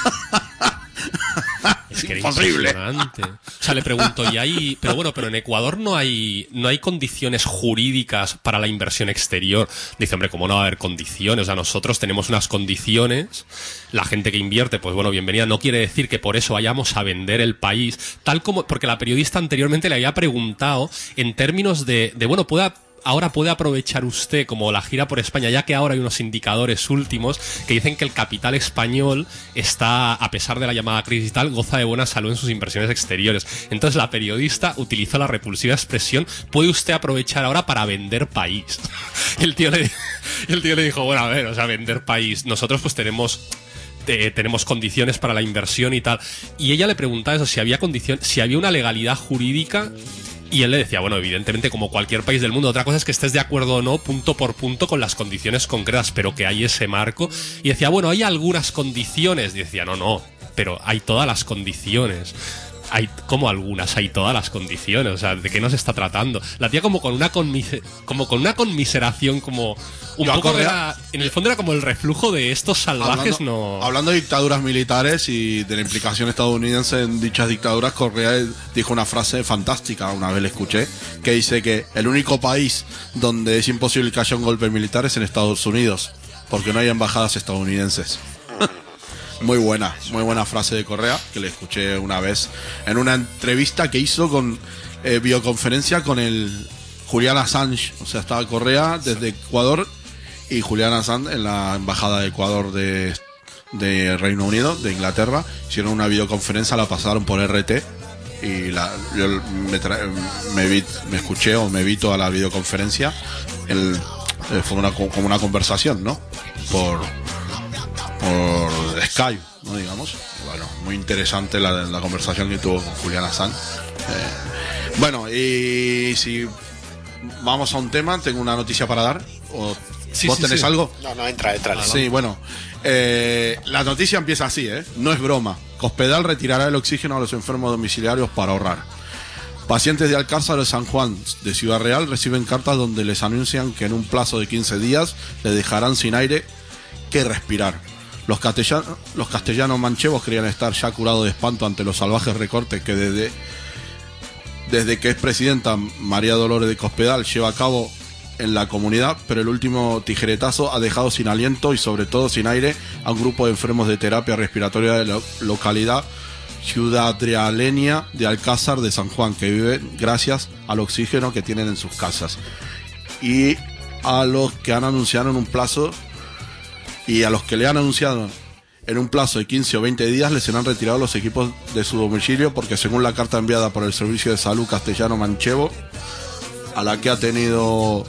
Es que era impresionante. O sea, le pregunto, ¿y hay? Pero bueno, pero en Ecuador no hay no hay condiciones jurídicas para la inversión exterior. Dice, hombre, ¿cómo no va a haber condiciones? O sea, nosotros tenemos unas condiciones. La gente que invierte, pues bueno, bienvenida. No quiere decir que por eso vayamos a vender el país. Tal como, porque la periodista anteriormente le había preguntado en términos de, de bueno, pueda ahora puede aprovechar usted como la gira por España, ya que ahora hay unos indicadores últimos que dicen que el capital español está, a pesar de la llamada crisis y tal, goza de buena salud en sus inversiones exteriores. Entonces la periodista utilizó la repulsiva expresión: puede usted aprovechar ahora para vender país. Y el tío le, el tío le dijo, bueno, a ver, o sea, vender país, nosotros pues tenemos... Eh, tenemos condiciones para la inversión y tal. Y ella le preguntaba eso, si había condición, si había una legalidad jurídica, y él le decía, bueno, evidentemente como cualquier país del mundo, otra cosa es que estés de acuerdo o no, punto por punto, con las condiciones concretas, pero que hay ese marco. Y decía, bueno, hay algunas condiciones. Y decía, no, no, pero hay todas las condiciones. Hay como algunas, hay todas las condiciones, o sea, ¿de qué nos está tratando? La tía como con una conmise- como con una conmiseración, como un Yo poco Correa, era, en el fondo era como el reflujo de estos salvajes. Hablando, no hablando de dictaduras militares y de la implicación estadounidense en dichas dictaduras, Correa dijo una frase fantástica, una vez la escuché, que dice que el único país donde es imposible que haya un golpe militar es en Estados Unidos, porque no hay embajadas estadounidenses. Muy buena, muy buena frase de Correa, que le escuché una vez en una entrevista que hizo con eh, videoconferencia con el Julian Assange. O sea, estaba Correa desde Ecuador y Julian Assange en la embajada de Ecuador de, de Reino Unido, de Inglaterra. Hicieron una videoconferencia, la pasaron por R T y la, yo me, tra- me, vi, me escuché o me vi toda la videoconferencia. El, eh, fue una, como una conversación, ¿no? Por... por Skype, ¿no? Digamos. Bueno, muy interesante la, la conversación que tuvo con Julian Assange. Eh, bueno, y si vamos a un tema, tengo una noticia para dar. ¿O Sí, ¿Vos sí, tenés sí. algo? No, no, entra, entra. Sí, bueno. Eh, la noticia empieza así, ¿eh? No es broma. Cospedal retirará el oxígeno a los enfermos domiciliarios para ahorrar. Pacientes de Alcázar de San Juan de Ciudad Real reciben cartas donde les anuncian que en un plazo de quince días les dejarán sin aire que respirar. Los castellanos, los castellanos manchegos creían estar ya curados de espanto ante los salvajes recortes que desde, desde que es presidenta María Dolores de Cospedal lleva a cabo en la comunidad, pero el último tijeretazo ha dejado sin aliento y sobre todo sin aire a un grupo de enfermos de terapia respiratoria de la localidad ciudadrealeña de Alcázar de San Juan, que viven gracias al oxígeno que tienen en sus casas, y a los que han anunciado en un plazo y a los que le han anunciado en un plazo de quince o veinte días les serán retirados los equipos de su domicilio, porque según la carta enviada por el Servicio de Salud Castellano Manchego, a la que ha tenido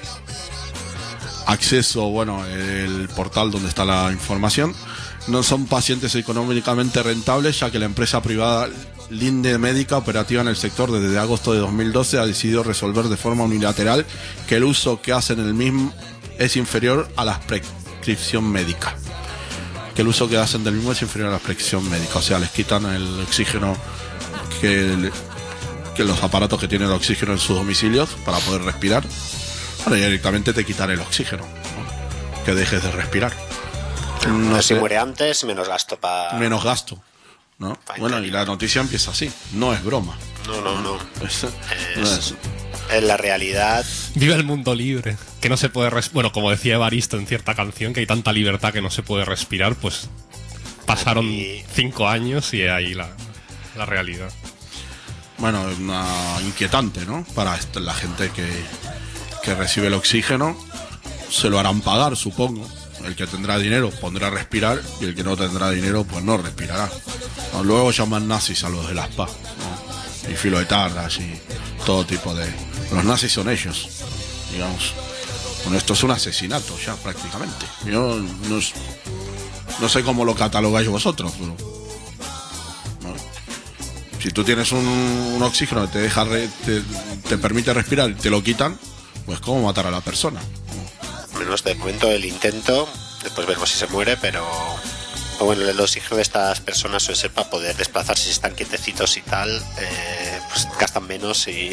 acceso, bueno, el portal donde está la información, no son pacientes económicamente rentables, ya que la empresa privada Linde Médica, operativa en el sector desde agosto de dos mil doce, ha decidido resolver de forma unilateral que el uso que hacen el mismo es inferior a la prescripción médica. Que el uso que hacen del mismo es inferior a la prescripción médica. O sea, les quitan el oxígeno, que, que los aparatos que tienen el oxígeno en sus domicilios para poder respirar. Ahora ya directamente te quitan el oxígeno, ¿no? Que dejes de respirar. No, si muere antes, menos gasto para... Menos gasto, ¿no? Bueno, y la noticia empieza así. No es broma. No, no, no. Es, Es, no es- en la realidad... Viva el mundo libre, que no se puede res- bueno, como decía Evaristo en cierta canción, que hay tanta libertad que no se puede respirar, pues pasaron Aquí- cinco años y ahí la, la realidad. Bueno, es una inquietante, ¿no? Para esto, la gente que, que recibe el oxígeno, se lo harán pagar, supongo. El que tendrá dinero pondrá a respirar y el que no tendrá dinero pues no respirará. ¿No? Luego llaman nazis a los del A S P A, ¿no? Y filoetarras y todo tipo de... Los nazis son ellos, digamos. Bueno, esto es un asesinato ya prácticamente. Yo no, es- no sé cómo lo catalogáis vosotros, pero... ¿no? Si tú tienes un, un oxígeno que te deja re- te, te permite respirar y te lo quitan, pues cómo matar a la persona. Menos de momento el intento, después veremos si se muere, pero o bueno, el oxígeno de estas personas suele ser para poder desplazarse, si están quietecitos y tal, eh, pues gastan menos y...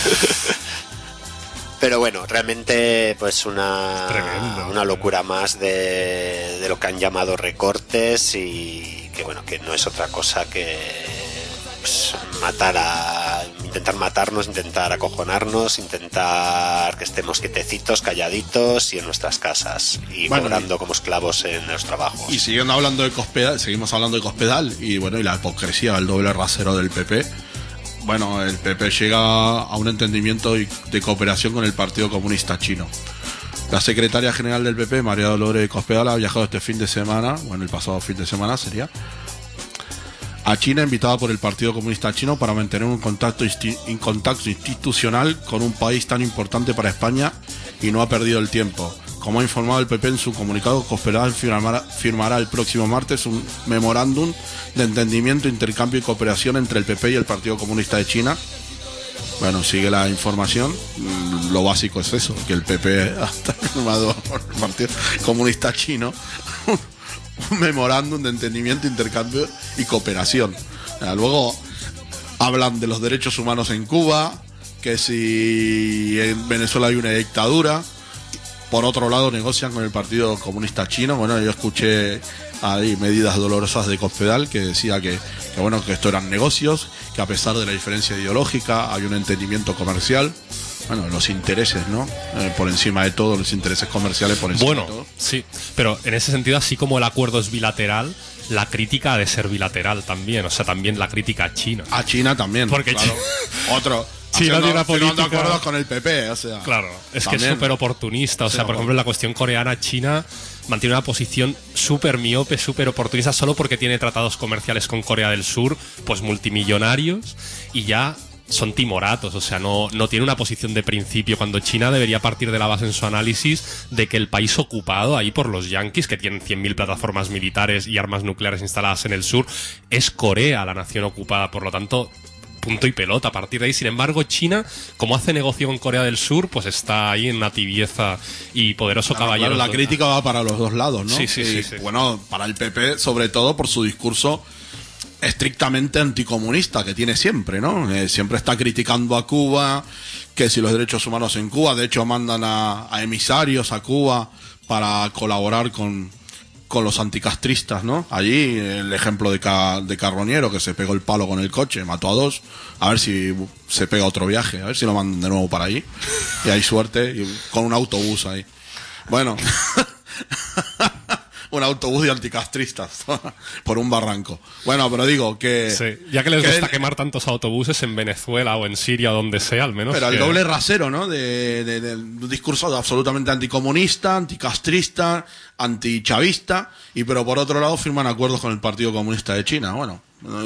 Pero bueno, realmente pues una, Tremendo. una locura más de, de lo que han llamado recortes, y que bueno, que no es otra cosa que pues, matar a intentar matarnos, intentar acojonarnos, intentar que estemos quietecitos, calladitos y en nuestras casas y Bueno, cobrando y- como esclavos en los trabajos. Y siguiendo hablando de Cospedal, seguimos hablando de Cospedal y bueno, y la hipocresía, el doble rasero del P P. bueno, el P P llega a un entendimiento de cooperación con el Partido Comunista Chino. La secretaria general del P P, María Dolores Cospedal, ha viajado este fin de semana, bueno, el pasado fin de semana sería, a China, invitada por el Partido Comunista Chino para mantener un contacto, insti- un contacto institucional con un país tan importante para España, y no ha perdido el tiempo. Como ha informado el P P en su comunicado, Cospedal firmará, firmará el próximo martes un memorándum de entendimiento, intercambio y cooperación entre el P P y el Partido Comunista de China. Bueno, sigue la información. Lo básico es eso, que el P P ha firmado con el Partido Comunista Chino un memorándum de entendimiento, intercambio y cooperación. Luego hablan de los derechos humanos en Cuba, que si en Venezuela hay una dictadura. Por otro lado, negocian con el Partido Comunista Chino. Bueno, yo escuché ahí medidas dolorosas de Cospedal, que decía que, que bueno, que esto eran negocios, que a pesar de la diferencia ideológica hay un entendimiento comercial. Bueno, los intereses, ¿no? Eh, por encima de todo, los intereses comerciales por encima bueno, de todo. Sí, pero en ese sentido, así como el acuerdo es bilateral, la crítica ha de ser bilateral también, o sea, también la crítica a China. A China también, porque claro. Otro... China tiene una política... de acuerdos con el P P, o sea... Claro, es también. que es súper oportunista, o sea, Sí, por ejemplo, en la cuestión coreana, China mantiene una posición súper miope, súper oportunista, solo porque tiene tratados comerciales con Corea del Sur, pues multimillonarios, y ya son timoratos, o sea, no, no tiene una posición de principio, cuando China debería partir de la base en su análisis de que el país ocupado ahí por los yanquis, que tienen cien mil plataformas militares y armas nucleares instaladas en el sur, es Corea la nación ocupada, por lo tanto... punto y pelota a partir de ahí. Sin embargo, China, como hace negocio con Corea del Sur, pues está ahí en una tibieza y poderoso claro, caballero. Claro, la crítica va para los dos lados, ¿no? Sí, sí, sí, y, sí. Bueno, para el P P, sobre todo por su discurso estrictamente anticomunista que tiene siempre, ¿no? Eh, siempre está criticando a Cuba, que si los derechos humanos en Cuba, de hecho mandan a, a emisarios a Cuba para colaborar con, con los anticastristas, ¿no? Allí el ejemplo de, Ca, de Carroñero, que se pegó el palo con el coche, mató a dos, a ver si se pega otro viaje, a ver si lo mandan de nuevo para allí, y hay suerte, y con un autobús ahí. Bueno... un autobús de anticastristas por un barranco. Bueno, pero digo que... Sí, ya que les que gusta el, quemar tantos autobuses en Venezuela o en Siria o donde sea, al menos... Pero que... el doble rasero, ¿no? De, de, de un discurso absolutamente anticomunista, anticastrista, antichavista, y pero por otro lado firman acuerdos con el Partido Comunista de China. Bueno,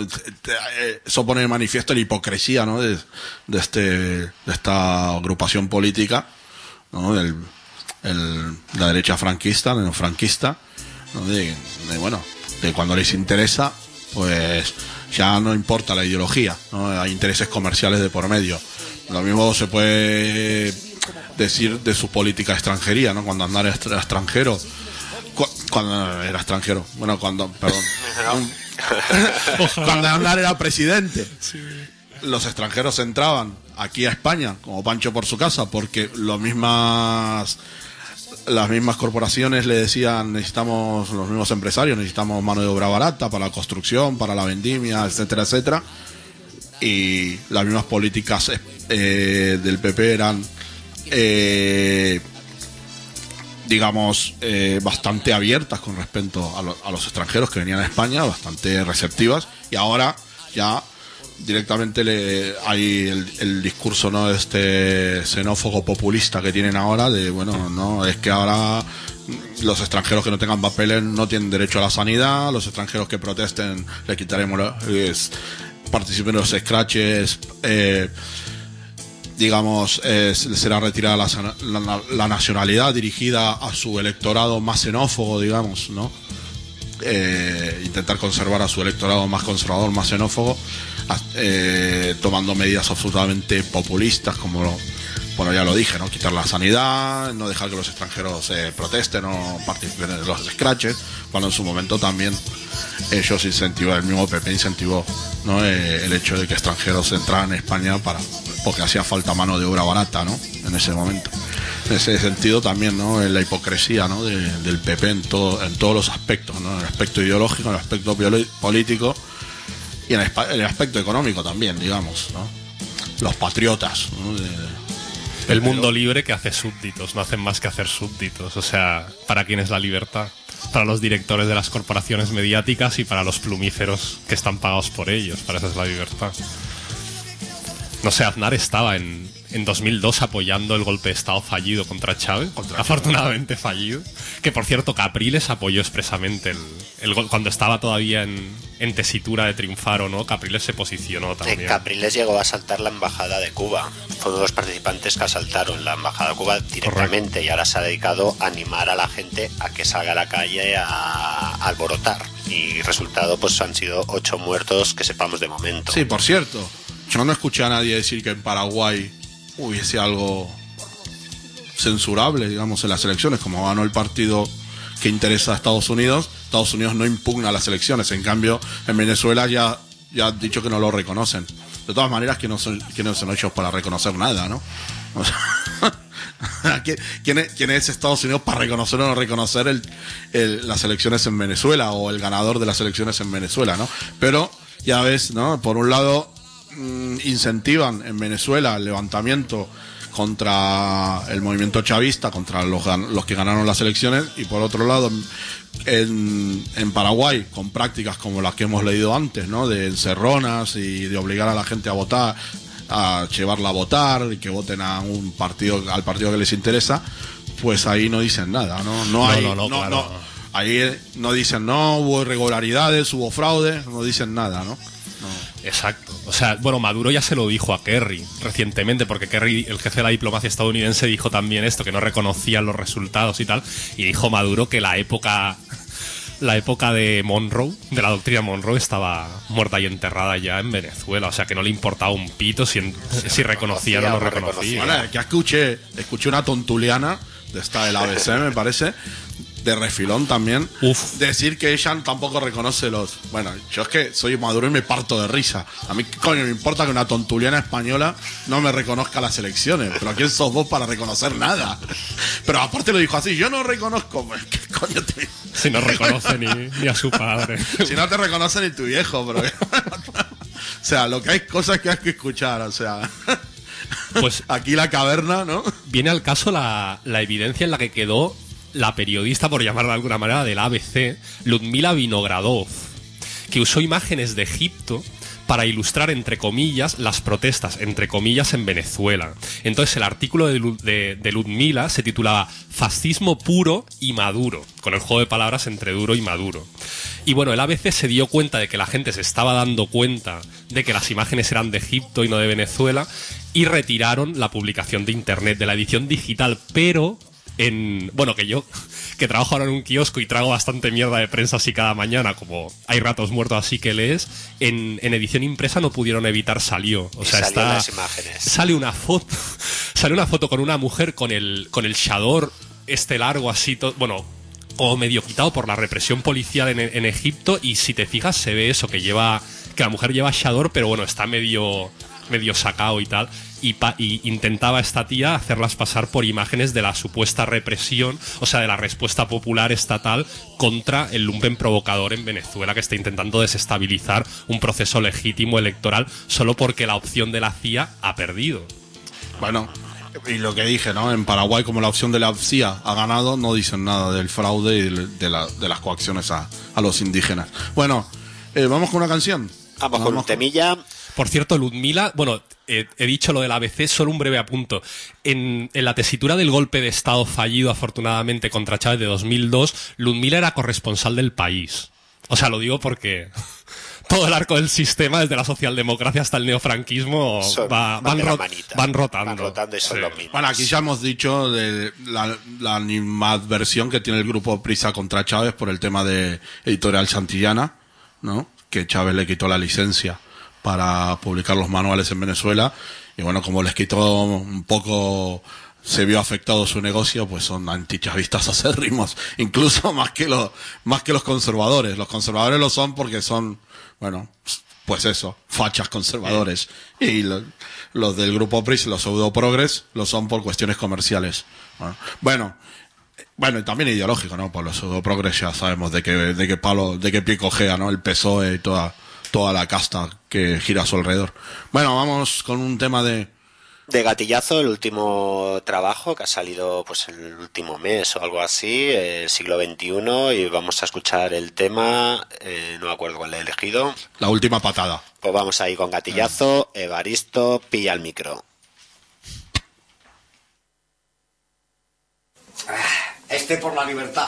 eso pone de manifiesto la hipocresía, ¿no? De, de, este, de esta agrupación política, ¿no? Del, el, la derecha franquista, neofranquista, ¿no? De, de, bueno, de cuando les interesa, pues ya no importa la ideología, ¿no? Hay intereses comerciales de por medio. Lo mismo se puede decir de su política extranjería, ¿no? Cuando Aznar era extranjero, cu cuando era extranjero, bueno, cuando, perdón, cuando Aznar era presidente, los extranjeros entraban aquí a España como Pancho por su casa, porque los mismas las mismas corporaciones le decían, necesitamos, los mismos empresarios, necesitamos mano de obra barata para la construcción, para la vendimia, etcétera, etcétera. Y las mismas políticas eh, del P P eran, eh, digamos, eh, bastante abiertas con respecto a, lo, a los extranjeros que venían a España, bastante receptivas. Y ahora ya directamente le hay el, el discurso, ¿no? Este xenófobo populista que tienen ahora de, bueno, no, es que ahora los extranjeros que no tengan papeles no tienen derecho a la sanidad, los extranjeros que protesten le quitaremos, es, participen en los scratches, eh, digamos, eh, será retirada la, la, la nacionalidad dirigida a su electorado más xenófobo, digamos, ¿no? Eh, intentar conservar a su electorado más conservador, más xenófobo, eh, tomando medidas absolutamente populistas, como lo, bueno, ya lo dije, ¿no? Quitar la sanidad, no dejar que los extranjeros eh, protesten o participen en los scratches, cuando en su momento también ellos incentivaron, el mismo P P incentivó, ¿no? Eh, el hecho de que extranjeros entraran en España para, porque hacía falta mano de obra barata, ¿no? En ese momento. En ese sentido también, ¿no? La hipocresía, ¿no? De, del P P en todo, en todos los aspectos, ¿no? En el aspecto ideológico, en el aspecto político y en el, en el aspecto económico también, digamos, ¿no? Los patriotas, ¿no? De, el mundo libre que hace súbditos, no hacen más que hacer súbditos. O sea, ¿para quién es la libertad? Para los directores de las corporaciones mediáticas y para los plumíferos que están pagados por ellos. Para eso es la libertad. No sé, Aznar estaba en, en dos mil dos apoyando el golpe de Estado fallido contra Chávez, contra afortunadamente Chávez. fallido. Que por cierto, Capriles apoyó expresamente el, el gol cuando estaba todavía en, en tesitura de triunfar o no. Capriles se posicionó también. Eh, Capriles llegó a asaltar la embajada de Cuba. Fue uno de los participantes que asaltaron la embajada de Cuba directamente. Correcto. Y ahora se ha dedicado a animar a la gente a que salga a la calle a, a alborotar. Y resultado, pues han sido ocho muertos que sepamos de momento. Sí, por cierto. Yo no escuché a nadie decir que en Paraguay hubiese algo censurable, digamos, en las elecciones. Como ganó el partido que interesa a Estados Unidos, Estados Unidos no impugna las elecciones. En cambio, en Venezuela ya, ya han dicho que no lo reconocen. De todas maneras, que no son, que no son hechos para reconocer nada, ¿no? O sea, ¿quién es, ¿quién es Estados Unidos para reconocer o no reconocer el, el, las elecciones en Venezuela o el ganador de las elecciones en Venezuela, ¿no? Pero, ya ves, ¿no? Por un lado, incentivan en Venezuela el levantamiento contra el movimiento chavista, contra los, los que ganaron las elecciones, y por otro lado en, en Paraguay con prácticas como las que hemos leído antes, ¿no? De encerronas y de obligar a la gente a votar, a llevarla a votar y que voten a un partido, al partido que les interesa, pues ahí no dicen nada, no, no hay, no, no, no, no, claro. no, ahí no dicen no, hubo irregularidades, hubo fraude, no dicen nada, ¿no? No. Exacto. O sea, bueno, Maduro ya se lo dijo a Kerry recientemente, porque Kerry, el jefe de la diplomacia estadounidense, dijo también esto, que no reconocían los resultados y tal, y dijo Maduro que la época la época de Monroe, de la doctrina Monroe, estaba muerta y enterrada ya en Venezuela, o sea que no le importaba un pito si, en, si reconocía o no lo reconocía. Bueno, que escuché, escuché una tontuliana de esta del A B C, me parece, de refilón también, Uf. decir que ella tampoco reconoce los... Bueno, yo es que soy Maduro y me parto de risa. A mí, coño, me importa que una tontuliana española no me reconozca las elecciones, pero ¿quién sos vos para reconocer nada? Pero aparte lo dijo así, yo no reconozco... ¿Qué coño te...? Si no reconoce ni, ni a su padre. Si no te reconoce ni tu viejo, pero... O sea, lo que hay cosas que hay que escuchar, o sea... Pues aquí la caverna, ¿no? Viene al caso la, la evidencia en la que quedó la periodista, por llamarla de alguna manera, del A B C, Ludmila Vinogradov, que usó imágenes de Egipto para ilustrar, entre comillas, las protestas, entre comillas, en Venezuela. Entonces el artículo de, de, de Ludmila se titulaba Fascismo puro y maduro, con el juego de palabras entre duro y maduro. Y bueno, el A B C se dio cuenta de que la gente se estaba dando cuenta de que las imágenes eran de Egipto y no de Venezuela, y retiraron la publicación de internet, de la edición digital, pero... En, bueno, que yo, que trabajo ahora en un kiosco y trago bastante mierda de prensa así cada mañana, como hay ratos muertos así que lees, en, en edición impresa no pudieron evitar, salió. O sea, está, las imágenes. Sale una foto, sale una foto con una mujer con el, con el chador este largo así, to, bueno, como medio quitado por la represión policial en, en Egipto, y si te fijas se ve eso, que lleva, que la mujer lleva chador, pero bueno, está medio, medio sacado y tal. Y, pa, y intentaba esta tía hacerlas pasar por imágenes de la supuesta represión, o sea, de la respuesta popular estatal contra el lumpen provocador en Venezuela, que está intentando desestabilizar un proceso legítimo electoral solo porque la opción de la C I A ha perdido. Bueno, y lo que dije, ¿no? En Paraguay, como la opción de la C I A ha ganado, no dicen nada del fraude y de, la, de las coacciones a, a los indígenas. Bueno, eh, vamos con una canción. Vamos, vamos con un temilla. Por cierto, Ludmila, bueno, eh, he dicho lo del A B C, solo un breve apunto. En, en la tesitura del golpe de Estado fallido, afortunadamente, contra Chávez de dos mil dos, Ludmila era corresponsal del País. O sea, lo digo porque todo el arco del sistema, desde la socialdemocracia hasta el neofranquismo, son, va, van, van, ro van rotando. Van rotando y son sí. los mismos. Bueno, aquí ya hemos dicho de la, la animadversión que tiene el grupo Prisa contra Chávez por el tema de Editorial Santillana, ¿no? Que Chávez le quitó la licencia para publicar los manuales en Venezuela, y bueno, como les quitó un poco, se vio afectado su negocio, pues son antichavistas acérrimos, incluso más que los, más que los conservadores. Los conservadores lo son porque son, bueno, pues eso, fachas conservadores, y lo, los del grupo P R I S, los pseudo progres, lo son por cuestiones comerciales. Bueno, bueno, bueno, y también ideológico, ¿no? Por los pseudo progres ya sabemos de qué, de qué palo, de qué pie cojea, ¿no? El P S O E y toda, toda la casta que gira a su alrededor. Bueno, vamos con un tema de... De Gatillazo, el último trabajo que ha salido pues en el último mes o algo así, el siglo veintiuno, y vamos a escuchar el tema, eh, no me acuerdo cuál he elegido. La última patada. Pues vamos ahí con gatillazo. Evaristo, pilla el micro. Este por la libertad.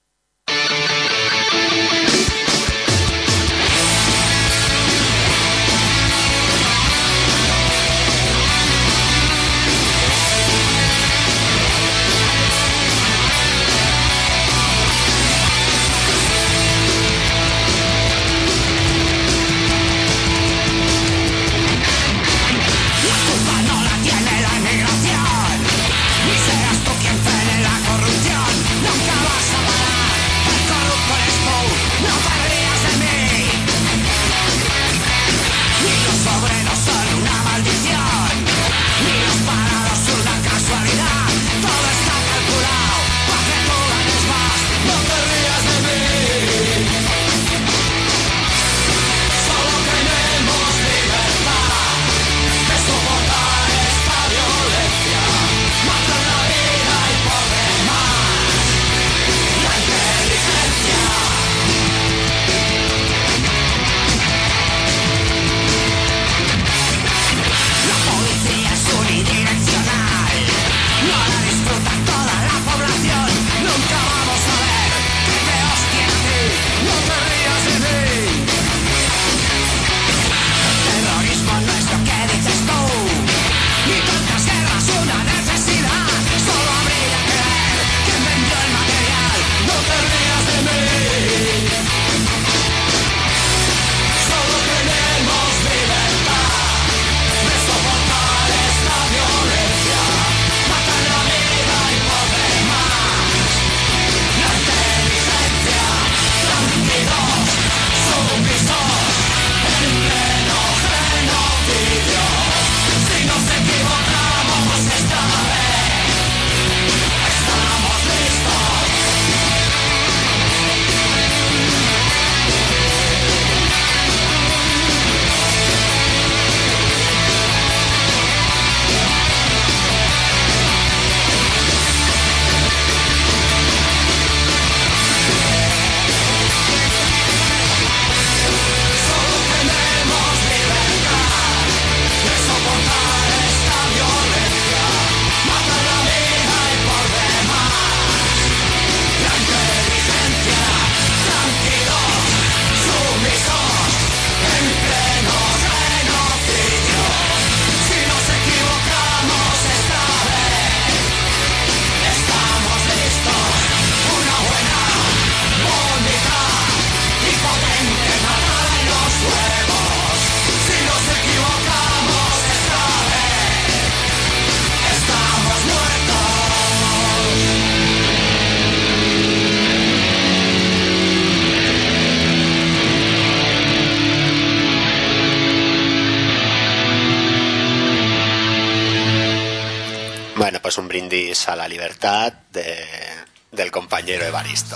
Bueno, pues un brindis a la libertad de, del compañero Evaristo.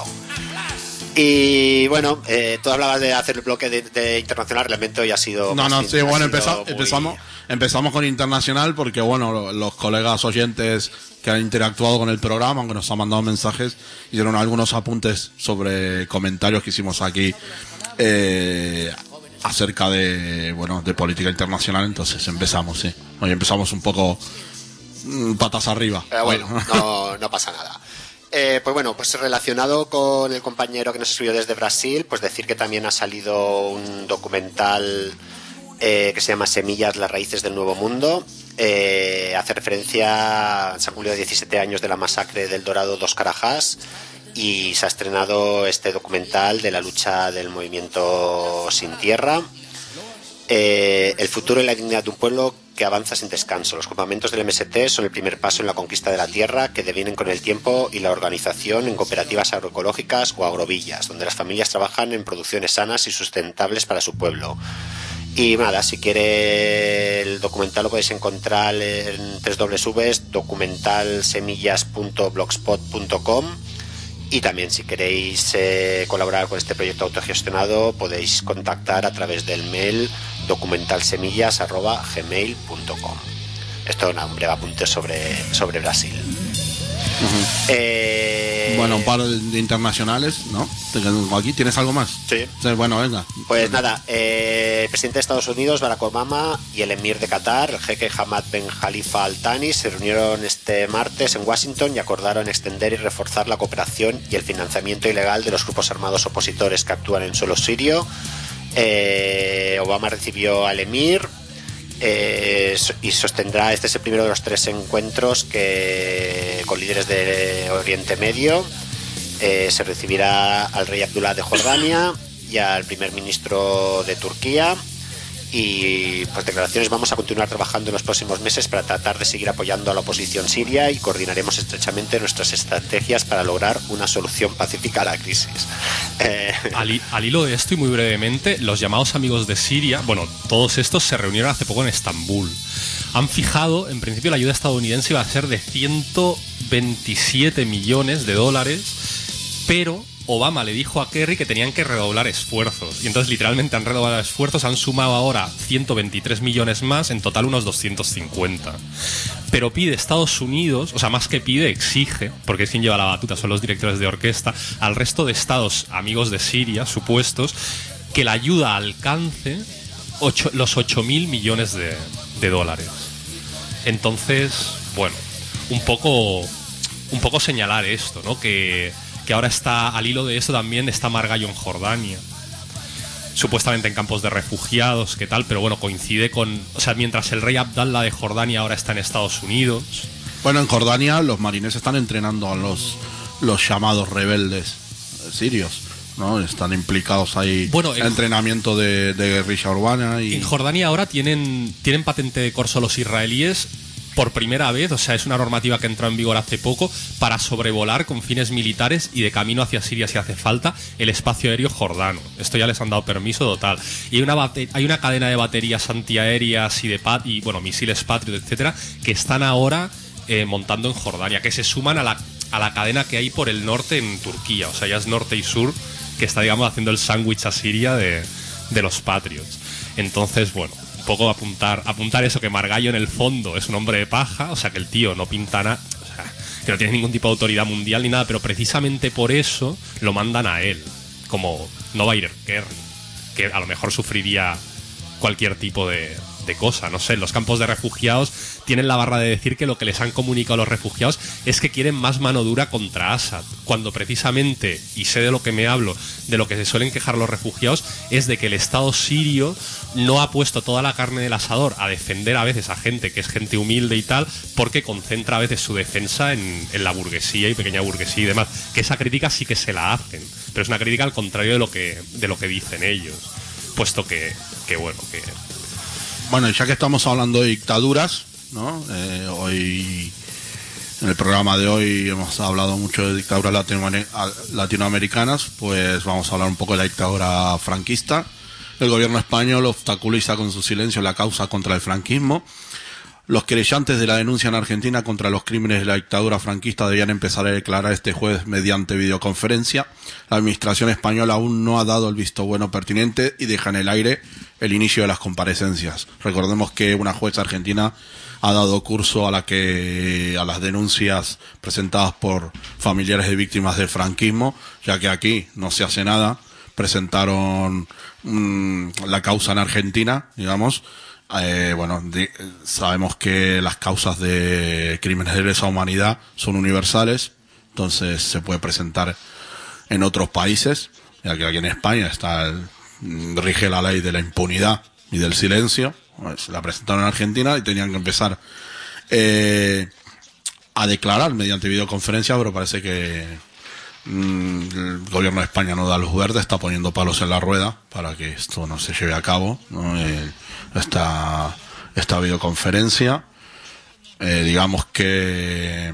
Y bueno, eh, tú hablabas de hacer el bloque de, de internacional, realmente hoy ha sido... No, no, sí, bueno, empeza, muy... empezamos, empezamos con internacional porque, bueno, los colegas oyentes que han interactuado con el programa, aunque nos han mandado mensajes, hicieron algunos apuntes sobre comentarios que hicimos aquí eh, acerca de, bueno, de política internacional, entonces empezamos, sí. Hoy empezamos un poco patas arriba. Pero bueno, no, no pasa nada. Eh, pues bueno, pues relacionado con el compañero que nos escribió desde Brasil, pues decir que también ha salido un documental eh, que se llama Semillas, las raíces del nuevo mundo. Eh, hace referencia, se han cumplido diecisiete años de la masacre del Dorado dos Carajás y se ha estrenado este documental de la lucha del movimiento Sin Tierra. Eh, el futuro y la dignidad de un pueblo que avanza sin descanso. Los campamentos del M S T son el primer paso en la conquista de la tierra, que devienen con el tiempo y la organización en cooperativas agroecológicas o agrovillas, donde las familias trabajan en producciones sanas y sustentables para su pueblo. Y nada, si quiere el documental lo podéis encontrar en doble u doble u doble u punto documental semillas punto blogspot punto com. Y también si queréis eh, colaborar con este proyecto autogestionado podéis contactar a través del mail documentalsemillas arroba gmail punto com. Esto es un breve apunte sobre, sobre Brasil. Uh-huh. eh, Bueno, un par de internacionales, ¿no? Aquí tienes algo más. Sí. Sí, bueno, venga. Pues nada, eh, el presidente de Estados Unidos, Barack Obama, y el emir de Qatar, el jeque Hamad Ben Khalifa Al Thani, se reunieron este martes en Washington y acordaron extender y reforzar la cooperación y el financiamiento ilegal de los grupos armados opositores que actúan en suelo sirio. Eh, Obama recibió al emir eh, y sostendrá, este es el primero de los tres encuentros que con líderes de Oriente Medio. Eh, se recibirá al rey Abdullah de Jordania y al primer ministro de Turquía, y pues declaraciones: vamos a continuar trabajando en los próximos meses para tratar de seguir apoyando a la oposición siria y coordinaremos estrechamente nuestras estrategias para lograr una solución pacífica a la crisis. Eh... Al, al hilo de esto, y muy brevemente, los llamados amigos de Siria, bueno, todos estos se reunieron hace poco en Estambul. Han fijado, en principio la ayuda estadounidense iba a ser de ciento veintisiete millones de dólares, pero Obama le dijo a Kerry que tenían que redoblar esfuerzos. Y entonces literalmente han redoblado esfuerzos, han sumado ahora ciento veintitrés millones más, en total unos doscientos cincuenta. Pero pide Estados Unidos, o sea, más que pide, exige, porque es quien lleva la batuta, son los directores de orquesta, al resto de estados amigos de Siria, supuestos, que la ayuda alcance ocho, los ocho mil millones de, de dólares. Entonces, bueno, un poco, un poco señalar esto, ¿no? Que... que ahora está, al hilo de esto también está Margallo en Jordania, supuestamente en campos de refugiados, qué tal, pero bueno, coincide con, o sea, mientras el rey Abdallah de Jordania ahora está en Estados Unidos. Bueno, en Jordania los marines están entrenando a los, los llamados rebeldes sirios, ¿no? Están implicados ahí bueno, en entrenamiento de, de guerrilla urbana. Y... en Jordania ahora tienen, tienen patente de corso los israelíes por primera vez, o sea, es una normativa que entró en vigor hace poco, para sobrevolar con fines militares y de camino hacia Siria si hace falta el espacio aéreo jordano. Esto ya les han dado permiso total. Y hay una, bate- hay una cadena de baterías antiaéreas y de pat- y bueno, misiles Patriot, etcétera, que están ahora eh, montando en Jordania, que se suman a la, a la cadena que hay por el norte en Turquía. O sea, ya es norte y sur, que está, digamos, haciendo el sándwich a Siria de, de los Patriots. Entonces, bueno, poco apuntar apuntar eso, que Margallo en el fondo es un hombre de paja, o sea, que el tío no pinta nada, o sea, que no tiene ningún tipo de autoridad mundial ni nada, pero precisamente por eso lo mandan a él, como no va a ir Kerry, que a lo mejor sufriría cualquier tipo de, de cosa, no sé. Los campos de refugiados tienen la barra de decir que lo que les han comunicado a los refugiados es que quieren más mano dura contra Assad, cuando precisamente, y sé de lo que me hablo, de lo que se suelen quejar los refugiados, es de que el Estado sirio no ha puesto toda la carne del asador a defender a veces a gente que es gente humilde y tal, porque concentra a veces su defensa en, en la burguesía y pequeña burguesía y demás, que esa crítica sí que se la hacen, pero es una crítica al contrario de lo que, de lo que dicen ellos, puesto que, que bueno, que... Bueno, ya que estamos hablando de dictaduras, ¿no? Eh, hoy, en el programa de hoy hemos hablado mucho de dictaduras latinoamer- latinoamericanas, pues vamos a hablar un poco de la dictadura franquista. El gobierno español obstaculiza con su silencio la causa contra el franquismo. Los querellantes de la denuncia en Argentina contra los crímenes de la dictadura franquista debían empezar a declarar este jueves mediante videoconferencia. La administración española aún no ha dado el visto bueno pertinente y deja en el aire el inicio de las comparecencias. Recordemos que una jueza argentina ha dado curso a la que a las denuncias presentadas por familiares de víctimas del franquismo, ya que aquí no se hace nada. Presentaron mmm, la causa en Argentina, digamos. Eh, bueno, de, sabemos que las causas de crímenes de lesa humanidad son universales, entonces se puede presentar en otros países, ya que aquí en España está el, rige la ley de la impunidad y del silencio. Pues la presentaron en Argentina y tenían que empezar eh, a declarar mediante videoconferencia, pero parece que mmm, el gobierno de España no da luz verde, está poniendo palos en la rueda para que esto no se lleve a cabo, ¿no? Eh, esta, esta videoconferencia, eh, digamos que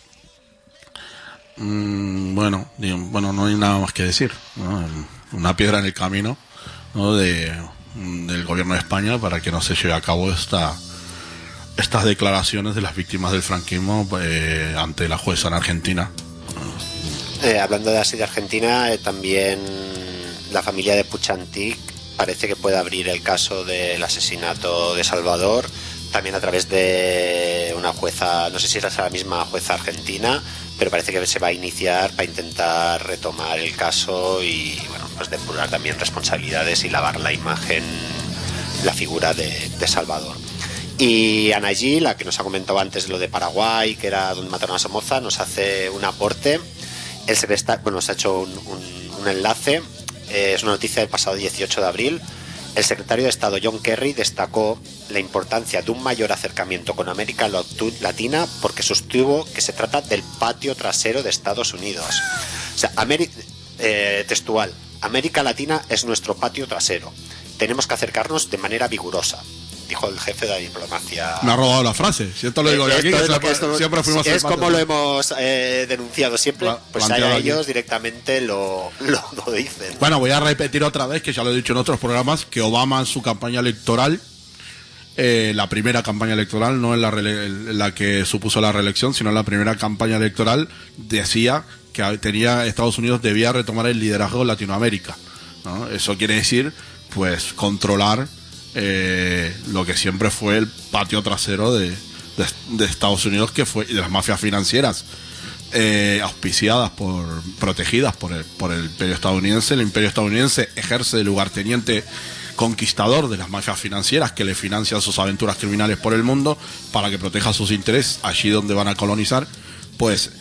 mmm, bueno, digo, bueno, no hay nada más que decir, ¿no? Una piedra en el camino, ¿no? de, del gobierno de España para que no se lleve a cabo esta estas declaraciones de las víctimas del franquismo eh, ante la jueza en Argentina. Eh, hablando de así de Argentina, eh, también la familia de Puig Antich parece que puede abrir el caso del asesinato de Salvador también a través de una jueza, no sé si era la misma jueza argentina, pero parece que se va a iniciar para intentar retomar el caso y, bueno, pues depurar también responsabilidades y lavar la imagen, la figura de, de Salvador. Y Ana G, la que nos ha comentado antes lo de Paraguay, que era donde mataron a Somoza, nos hace un aporte. El secretario, bueno, nos ha hecho un, un, un enlace. Eh, es una noticia del pasado dieciocho de abril. El secretario de Estado John Kerry destacó la importancia de un mayor acercamiento con América Latina porque sostuvo que se trata del patio trasero de Estados Unidos. O sea, Ameri- eh, textual, América Latina es nuestro patio trasero. Tenemos que acercarnos de manera vigorosa, dijo el jefe de la diplomacia. Me ha robado la frase. Si esto lo digo yo aquí, que siempre, esto, siempre fuimos es el como lo hemos eh, denunciado siempre, Pla- pues allá aquí. ellos directamente lo, lo, lo dicen. Bueno, voy a repetir otra vez, que ya lo he dicho en otros programas, que Obama en su campaña electoral, eh, la primera campaña electoral, no en la, rele- en la que supuso la reelección, sino en la primera campaña electoral, decía que tenía Estados Unidos debía retomar el liderazgo en Latinoamérica, ¿no? Eso quiere decir, pues, controlar eh, lo que siempre fue el patio trasero de, de, de Estados Unidos, que fue, y de las mafias financieras, eh, auspiciadas por, protegidas por el, por el imperio estadounidense. El imperio estadounidense ejerce de lugarteniente conquistador de las mafias financieras que le financian sus aventuras criminales por el mundo para que proteja sus intereses allí donde van a colonizar. Pues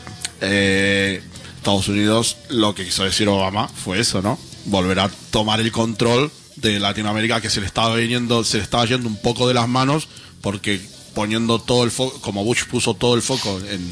eh, Estados Unidos, lo que quiso decir Obama fue eso, ¿no? Volver a tomar el control de Latinoamérica, que se le estaba viniendo, se le estaba yendo un poco de las manos, porque poniendo todo el foco, como Bush puso todo el foco en,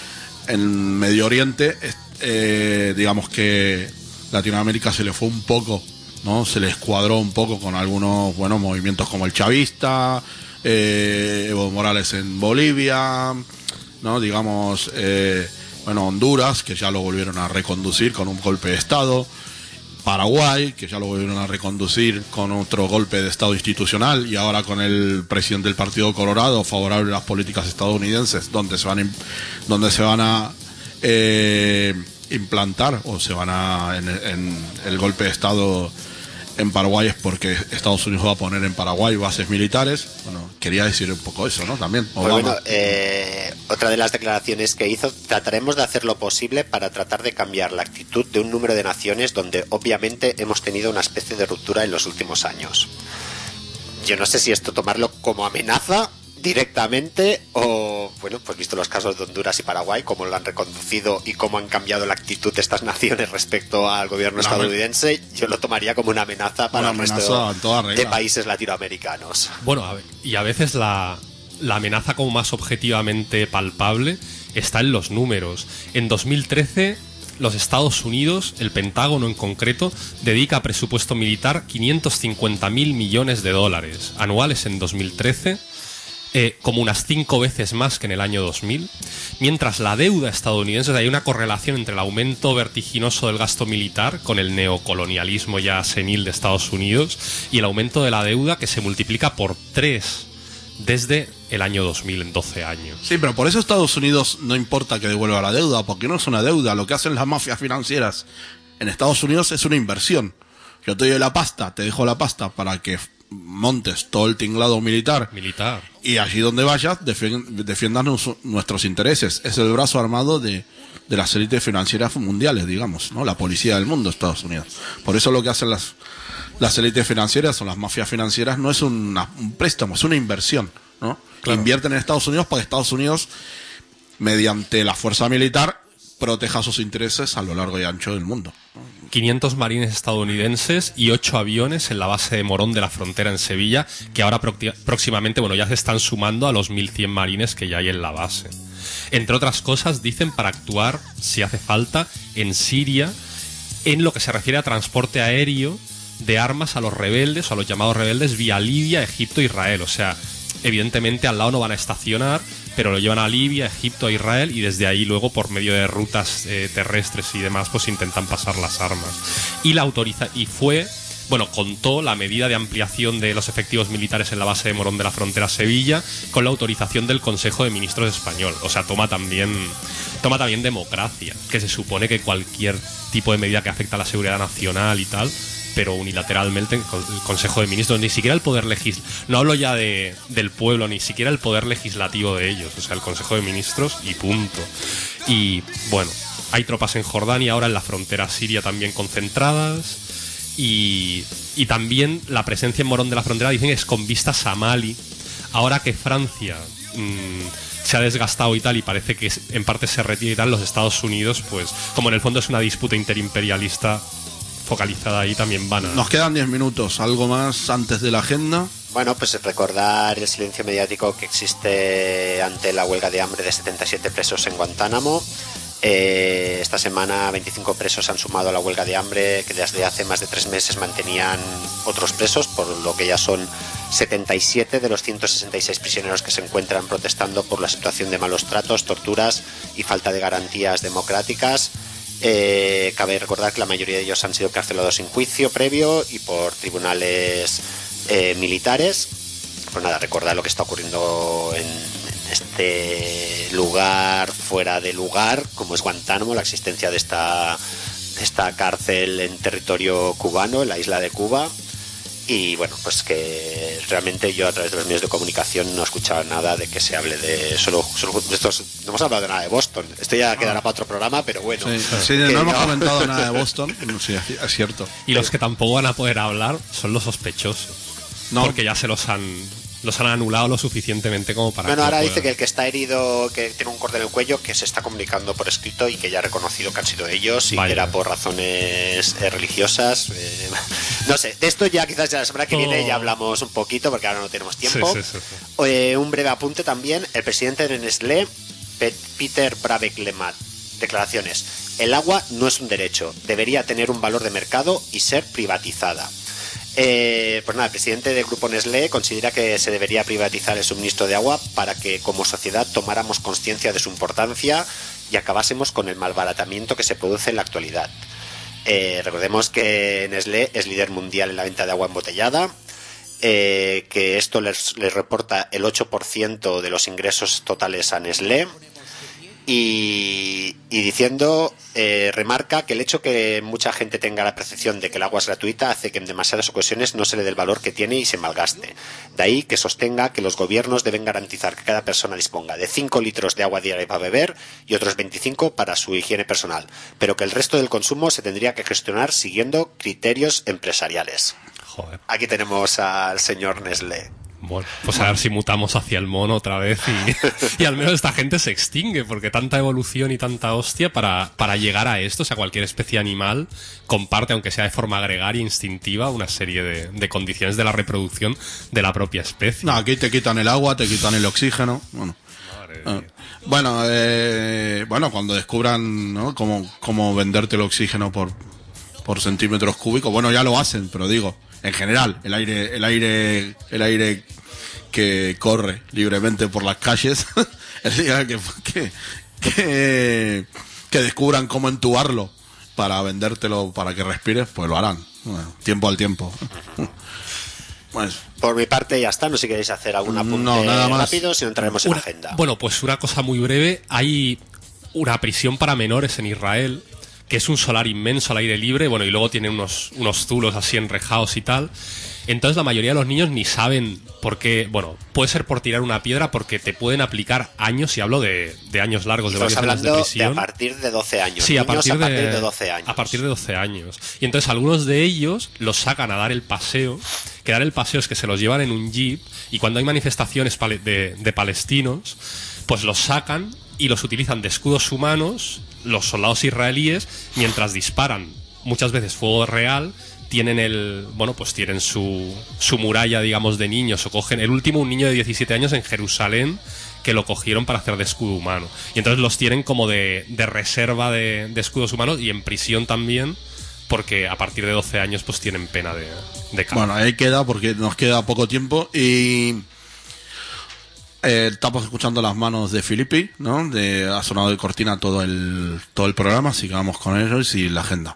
en Medio Oriente, eh, digamos que Latinoamérica se le fue un poco, ¿no? Se le escuadró un poco con algunos buenos movimientos como el chavista, eh, Evo Morales en Bolivia, ¿no? Digamos, eh, bueno, Honduras, que ya lo volvieron a reconducir con un golpe de Estado. Paraguay, que ya lo volvieron a reconducir con otro golpe de Estado institucional, y ahora con el presidente del Partido Colorado favorable a las políticas estadounidenses, donde se van a, donde se van a eh, implantar o se van a en, en el golpe de Estado en Paraguay es porque Estados Unidos va a poner en Paraguay bases militares. Bueno, quería decir un poco eso, ¿no? También Obama. Pues bueno, eh, otra de las declaraciones que hizo: trataremos de hacer lo posible para tratar de cambiar la actitud de un número de naciones donde obviamente hemos tenido una especie de ruptura en los últimos años. Yo no sé si esto tomarlo como amenaza directamente o, bueno, pues visto los casos de Honduras y Paraguay, cómo lo han reconducido y cómo han cambiado la actitud de estas naciones respecto al gobierno La estadounidense, yo lo tomaría como una amenaza para una el amenaza resto en toda regla de países latinoamericanos. Bueno, a ver, y a veces la, la amenaza como más objetivamente palpable está en los números. En dos mil trece, los Estados Unidos, el Pentágono en concreto, dedica a presupuesto militar quinientos cincuenta mil millones de dólares anuales en dos mil trece, Eh, como unas cinco veces más que en el año dos mil, mientras la deuda estadounidense, o sea, hay una correlación entre el aumento vertiginoso del gasto militar con el neocolonialismo ya senil de Estados Unidos y el aumento de la deuda, que se multiplica por tres desde el año dos mil en doce años. Sí, pero por eso Estados Unidos no importa que devuelva la deuda, porque no es una deuda. Lo que hacen las mafias financieras en Estados Unidos es una inversión. Yo te doy la pasta, te dejo la pasta para que montes todo el tinglado militar, Militar. y allí donde vayas defiend, defiendan nos, nuestros intereses. Es el brazo armado de, de las élites financieras mundiales, digamos, ¿no? La policía del mundo, Estados Unidos. Por eso lo que hacen las las élites financieras o las mafias financieras no es una, un préstamo, es una inversión, ¿no? Claro. Invierten en Estados Unidos para que Estados Unidos, mediante la fuerza militar, proteja sus intereses a lo largo y ancho del mundo. quinientos marines estadounidenses y ocho aviones en la base de Morón de la Frontera en Sevilla, que ahora próximamente, bueno, ya se están sumando a los mil cien marines que ya hay en la base. Entre otras cosas, dicen para actuar, si hace falta, en Siria, en lo que se refiere a transporte aéreo de armas a los rebeldes, o a los llamados rebeldes, vía Libia, Egipto e Israel. O sea, evidentemente al lado no van a estacionar, pero lo llevan a Libia, Egipto e Israel, y desde ahí luego por medio de rutas eh, terrestres y demás pues intentan pasar las armas. Y la autoriza y fue, bueno, contó la medida de ampliación de los efectivos militares en la base de Morón de la Frontera Sevilla con la autorización del Consejo de Ministros español. O sea, toma también toma también democracia, que se supone que cualquier tipo de medida que afecta a la seguridad nacional y tal pero unilateralmente el Consejo de Ministros, ni siquiera el poder legislativo, no hablo ya de, del pueblo, ni siquiera el poder legislativo de ellos, o sea, el Consejo de Ministros y punto. Y bueno, hay tropas en Jordania, ahora en la frontera siria también concentradas, y, y también la presencia en Morón de la Frontera, dicen, es con vistas a Mali, ahora que Francia mmm, se ha desgastado y tal, y parece que en parte se retira y tal, los Estados Unidos, pues como en el fondo es una disputa interimperialista focalizada ahí, también van a... Nos quedan diez minutos, algo más antes de la agenda. Bueno, pues recordar el silencio mediático que existe ante la huelga de hambre de setenta y siete presos en Guantánamo. Eh, esta semana veinticinco presos han sumado a la huelga de hambre que desde hace más de tres meses mantenían otros presos, por lo que ya son setenta y siete de los ciento sesenta y seis prisioneros que se encuentran protestando por la situación de malos tratos, torturas y falta de garantías democráticas. Eh, cabe recordar que la mayoría de ellos han sido encarcelados sin juicio previo y por tribunales eh, militares. Pues nada, recordar lo que está ocurriendo en, en este lugar fuera de lugar, como es Guantánamo, la existencia de esta, de esta cárcel en territorio cubano, en la isla de Cuba. Y bueno, pues que realmente yo a través de los medios de comunicación no he escuchado nada de que se hable de solo, solo de estos, no hemos hablado de nada de Boston. Esto ya quedará para otro programa, pero bueno. Sí, sí, no hemos no. comentado nada de Boston, sí, es cierto. Y los que tampoco van a poder hablar son los sospechosos, no. Porque ya se los han los han anulado lo suficientemente como para... Bueno, ahora dice que el que está herido, que tiene un corte en el cuello, que se está comunicando por escrito y que ya ha reconocido que han sido ellos y Vaya. que era por razones eh, religiosas. Eh, no sé, de esto ya quizás ya la semana que oh. viene ya hablamos un poquito porque ahora no tenemos tiempo. Sí, sí, sí, sí. Eh, un breve apunte también. El presidente de Nestlé, Peter Brabeck-Letmathe, declaraciones. El agua no es un derecho, debería tener un valor de mercado y ser privatizada. Eh, pues nada, el presidente del grupo Nestlé considera que se debería privatizar el suministro de agua para que como sociedad tomáramos conciencia de su importancia y acabásemos con el malbaratamiento que se produce en la actualidad. Eh, recordemos que Nestlé es líder mundial en la venta de agua embotellada, eh, que esto les, les reporta el ocho por ciento de los ingresos totales a Nestlé. Y, y diciendo, eh, remarca que el hecho que mucha gente tenga la percepción de que el agua es gratuita hace que en demasiadas ocasiones no se le dé el valor que tiene y se malgaste. De ahí que sostenga que los gobiernos deben garantizar que cada persona disponga de cinco litros de agua diaria para beber y otros veinticinco para su higiene personal, pero que el resto del consumo se tendría que gestionar siguiendo criterios empresariales. Joder. Aquí tenemos al señor Nestlé. Bueno, pues a ver si mutamos hacia el mono otra vez y, y al menos esta gente se extingue, porque tanta evolución y tanta hostia para, para llegar a esto, o sea, cualquier especie animal comparte, aunque sea de forma gregaria, instintiva, una serie de, de condiciones de la reproducción de la propia especie. No, aquí te quitan el agua, te quitan el oxígeno, bueno. Eh, bueno, eh, bueno, cuando descubran, ¿no?, cómo, cómo venderte el oxígeno por, por centímetros cúbicos, bueno, ya lo hacen, pero digo... En general, el aire, el aire, el aire que corre libremente por las calles, el día que, que, que, que descubran cómo entubarlo para vendértelo, para que respires, pues lo harán. Bueno, tiempo al tiempo. Pues, por mi parte ya está, no sé si queréis hacer algún apunte no, nada más. rápido, si no entraremos en una, la agenda. Bueno, pues una cosa muy breve. Hay una prisión para menores en Israel, que es un solar inmenso al aire libre, bueno, y luego tiene unos, unos zulos así enrejados y tal. Entonces la mayoría de los niños ni saben por qué, bueno, puede ser por tirar una piedra, porque te pueden aplicar años, y hablo de, de años largos, de varios años de prisión. De a partir de doce años. Sí, a partir, a partir de, de doce años. A partir de doce años. Y entonces algunos de ellos los sacan a dar el paseo, que dar el paseo es que se los llevan en un jeep, y cuando hay manifestaciones de, de palestinos, pues los sacan y los utilizan de escudos humanos los soldados israelíes mientras disparan, muchas veces fuego real. Tienen el, bueno, pues tienen su, su muralla, digamos, de niños, o cogen el último, un niño de diecisiete años en Jerusalén, que lo cogieron para hacer de escudo humano, y entonces los tienen como de, de reserva de, de escudos humanos, y en prisión también, porque a partir de doce años pues tienen pena de, de cárcel. Bueno, ahí queda, porque nos queda poco tiempo, y Eh, estamos escuchando Las manos de Filippi, ¿no? De, ha sonado de cortina todo el todo el programa, así que vamos con ellos y la agenda.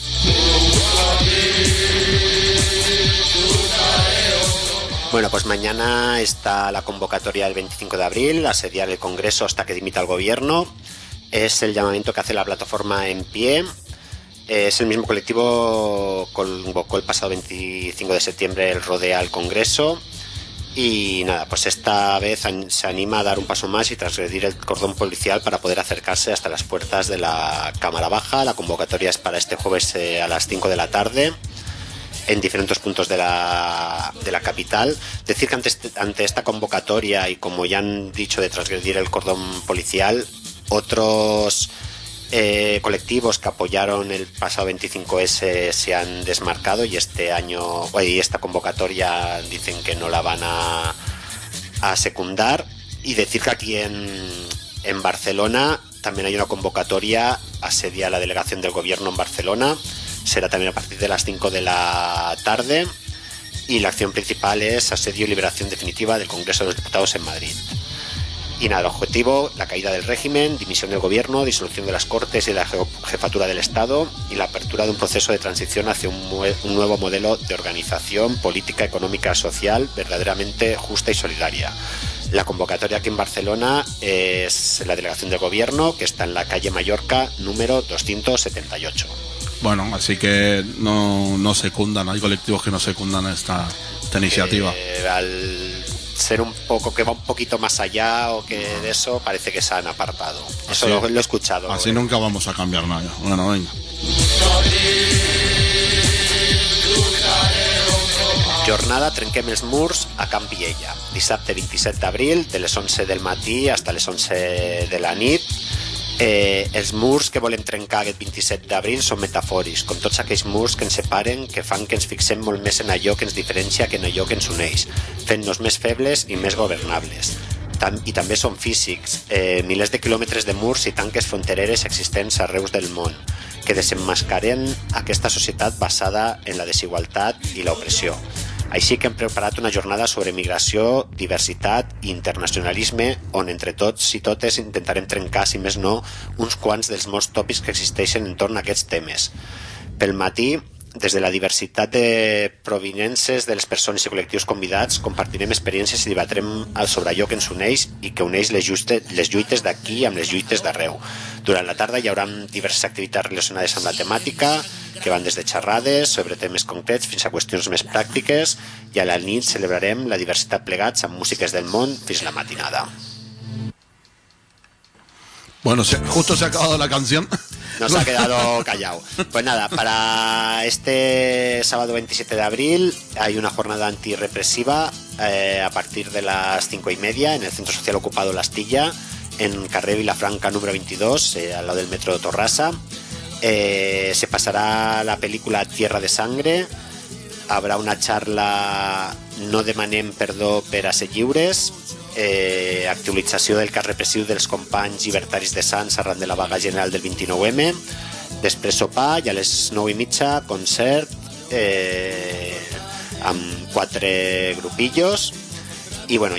Bueno, pues mañana está la convocatoria del veinticinco de abril, asediar el Congreso hasta que dimita el gobierno. Es el llamamiento que hace la plataforma En Pie. Es el mismo colectivo, convocó el pasado veinticinco de septiembre el Rodea al Congreso y nada, pues esta vez se anima a dar un paso más y transgredir el cordón policial para poder acercarse hasta las puertas de la Cámara Baja. La convocatoria es para este jueves eh, a las cinco de la tarde en diferentes puntos de la, de la capital. Decir que ante, este, ante esta convocatoria y como ya han dicho de transgredir el cordón policial, otros eh, colectivos que apoyaron el pasado veinticinco ese se han desmarcado y este año y esta convocatoria dicen que no la van a, a secundar. Y decir que aquí en, en Barcelona también hay una convocatoria, asedia la delegación del gobierno en Barcelona, será también a partir de las cinco de la tarde y la acción principal es asedio y liberación definitiva del Congreso de los Diputados en Madrid. Y nada, el objetivo, la caída del régimen, dimisión del gobierno, disolución de las Cortes y de la jefatura del Estado y la apertura de un proceso de transición hacia un, un nuevo modelo de organización política, económica, social, verdaderamente justa y solidaria. La convocatoria aquí en Barcelona es la delegación del gobierno, que está en la calle Mallorca, número doscientos setenta y ocho. Bueno, así que no, no secundan, hay colectivos que no secundan esta, esta iniciativa. Eh, al ser un poco, que va un poquito más allá o que de eso, parece que se han apartado. Eso así, lo, lo he escuchado. Así eh. nunca vamos a cambiar nada. Bueno, venga. Jornada Trenquem els murs a Can Viella. Dissabte vint-i-set d'abril, de les onze del matí fins a les onze de la nit. Eh, els murs que volem trencar aquest vint-i-set d'abril són metafòrics, com tots aquells murs que ens separen, que fan que ens fixem molt més en allò que ens diferencia que en allò que ens uneix, fent-nos més febles i més governables. Tam- I també són físics, eh, milers de quilòmetres de murs i tanques frontereres existents arreu del món, que desemmascaren aquesta societat basada en la desigualtat i l'opressió. Així que hem preparat una jornada sobre migració, diversitat i internacionalisme on entre tots i totes intentarem trencar, si més no, uns quants dels molts tòpics que existeixen entorn a aquests temes. Pel matí, des de la diversitat de provinences de les persones i col·lectius convidats, compartirem experiències i debatrem sobre allò que ens uneix i que uneix les, juste, les lluites d'aquí amb les lluites d'arreu. Durant la tarda hi haurà diverses activitats relacionades amb la temàtica, que van des de xerrades sobre temes concrets fins a qüestions més pràctiques, i a la nit celebrarem la diversitat plegats amb músiques del món fins la matinada. Bueno, se, justo se ha acabado la canción. Nos ha quedado callado. Pues nada, para este sábado veintisiete de abril hay una jornada antirrepresiva eh, a partir de las cinco y media en el Centro Social Ocupado La Astilla, en carrer Vilafranca número veintidós, eh, al lado del metro de Torrassa. Eh, se pasará la película Tierra de Sangre. Habrá una charla No demanem perdó per a ser lliures, eh, actualització del cas repressiu dels companys llibertaris de Sants arran de la vaga general del vint-i-nou eme, després sopar i a les nou i mitja concert eh, amb quatre grupillos i bueno,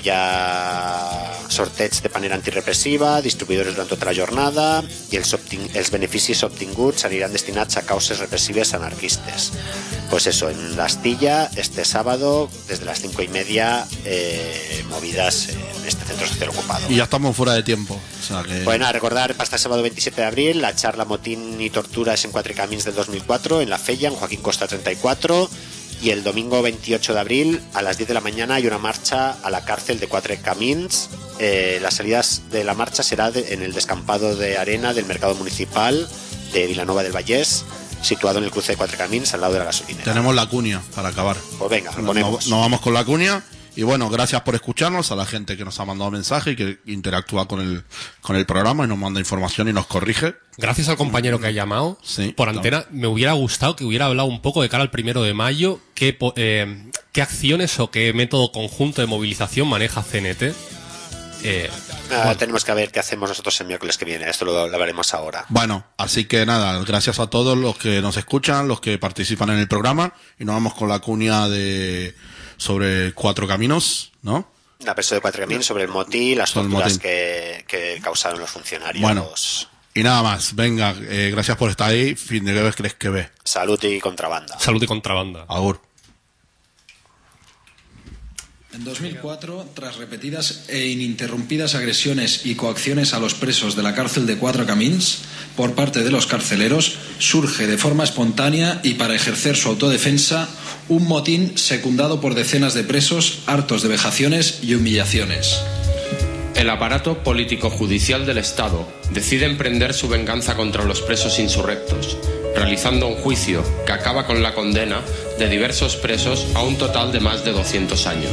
ja sorteig de panera antirepressiva, distribuïdors durant tota la jornada i els, obtin- els beneficis obtinguts aniran destinats a causes repressives anarquistes. Pues eso, en La Astilla, este sábado, desde las cinco y media, eh, movidas en este centro social ocupado. Y ya estamos fuera de tiempo. O sea que... Bueno, a recordar, para este sábado veintisiete de abril, la charla Motín y Torturas en Quatre Camins del dos mil cuatro, en La Fella, en Joaquín Costa treinta y cuatro, y el domingo veintiocho de abril, a las diez de la mañana, hay una marcha a la cárcel de Quatre Camins. Eh, las salidas de la marcha será de, en el descampado de arena del mercado municipal de Vilanova del Vallès, situado en el cruce de Quatre Camins al lado de la gasolinera. Tenemos la cuña para acabar. Pues venga, lo Nos, ponemos. nos vamos con la cuña. Y bueno, gracias por escucharnos, a la gente que nos ha mandado mensaje y que interactúa con el, con el programa y nos manda información y nos corrige. Gracias al compañero que ha llamado Sí, por claro. antena. Me hubiera gustado que hubiera hablado un poco de cara al primero de mayo, qué, po- eh, qué acciones o qué método conjunto de movilización maneja C N T. Eh, Ah, bueno, tenemos que ver qué hacemos nosotros el miércoles que viene. Esto lo, lo veremos ahora. Bueno, así que nada, gracias a todos los que nos escuchan, los que participan en el programa y nos vamos con la cuña de sobre Cuatro Caminos, ¿no? La persona de Quatre Camins sobre el motí y las Sobre el torturas motín. que, que causaron los funcionarios. Bueno. Y nada más, venga, eh, gracias por estar ahí, fin de que ves, crees que ves. Salud y contrabanda. salud y contrabanda. Agur. En dos mil cuatro, tras repetidas e ininterrumpidas agresiones y coacciones a los presos de la cárcel de Quatre Camins por parte de los carceleros, surge de forma espontánea y para ejercer su autodefensa un motín secundado por decenas de presos hartos de vejaciones y humillaciones. El aparato político-judicial del Estado decide emprender su venganza contra los presos insurrectos, realizando un juicio que acaba con la condena de diversos presos a un total de más de doscientos años.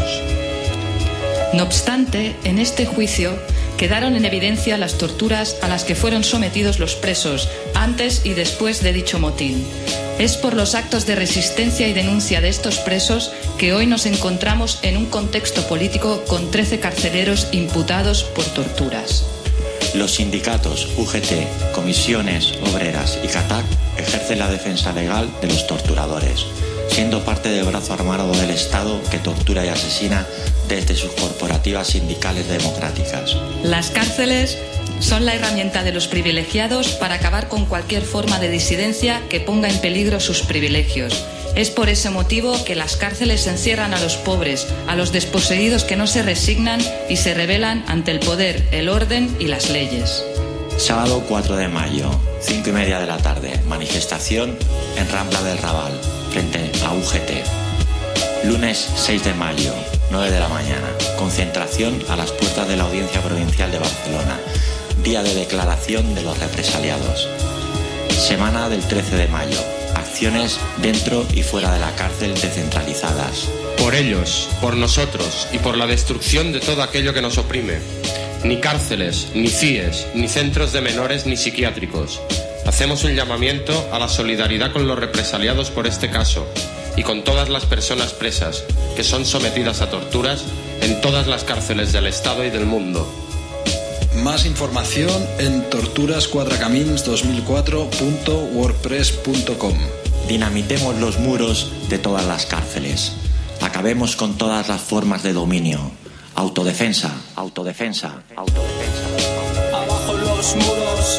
No obstante, en este juicio quedaron en evidencia las torturas a las que fueron sometidos los presos antes y después de dicho motín. Es por los actos de resistencia y denuncia de estos presos que hoy nos encontramos en un contexto político con trece carceleros imputados por torturas. Los sindicatos U G T, Comisiones Obreras y CATAC ejercen la defensa legal de los torturadores, siendo parte del brazo armado del Estado que tortura y asesina desde sus corporativas sindicales democráticas. Las cárceles son la herramienta de los privilegiados para acabar con cualquier forma de disidencia que ponga en peligro sus privilegios. Es por ese motivo que las cárceles encierran a los pobres, a los desposeídos que no se resignan y se rebelan ante el poder, el orden y las leyes. Sábado cuatro de mayo, cinco y media de la tarde, manifestación en Rambla del Raval, frente a U G T. Lunes seis de mayo, nueve de la mañana, concentración a las puertas de la Audiencia Provincial de Barcelona, día de declaración de los represaliados. Semana del trece de mayo, acciones dentro y fuera de la cárcel descentralizadas. Por ellos, por nosotros y por la destrucción de todo aquello que nos oprime. Ni cárceles, ni C I Es, ni centros de menores, ni psiquiátricos. Hacemos un llamamiento a la solidaridad con los represaliados por este caso y con todas las personas presas que son sometidas a torturas en todas las cárceles del Estado y del mundo. Más información en torturas cuatro camins dos mil cuatro punto wordpress punto com. Dinamitemos los muros de todas las cárceles. Acabemos con todas las formas de dominio. Autodefensa, autodefensa, autodefensa. Abajo los muros.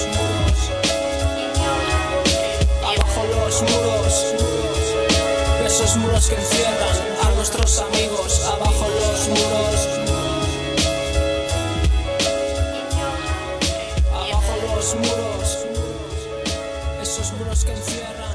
Abajo los muros. Esos muros que encierran a nuestros amigos. Abajo los muros. Abajo los muros. Esos muros que encierran.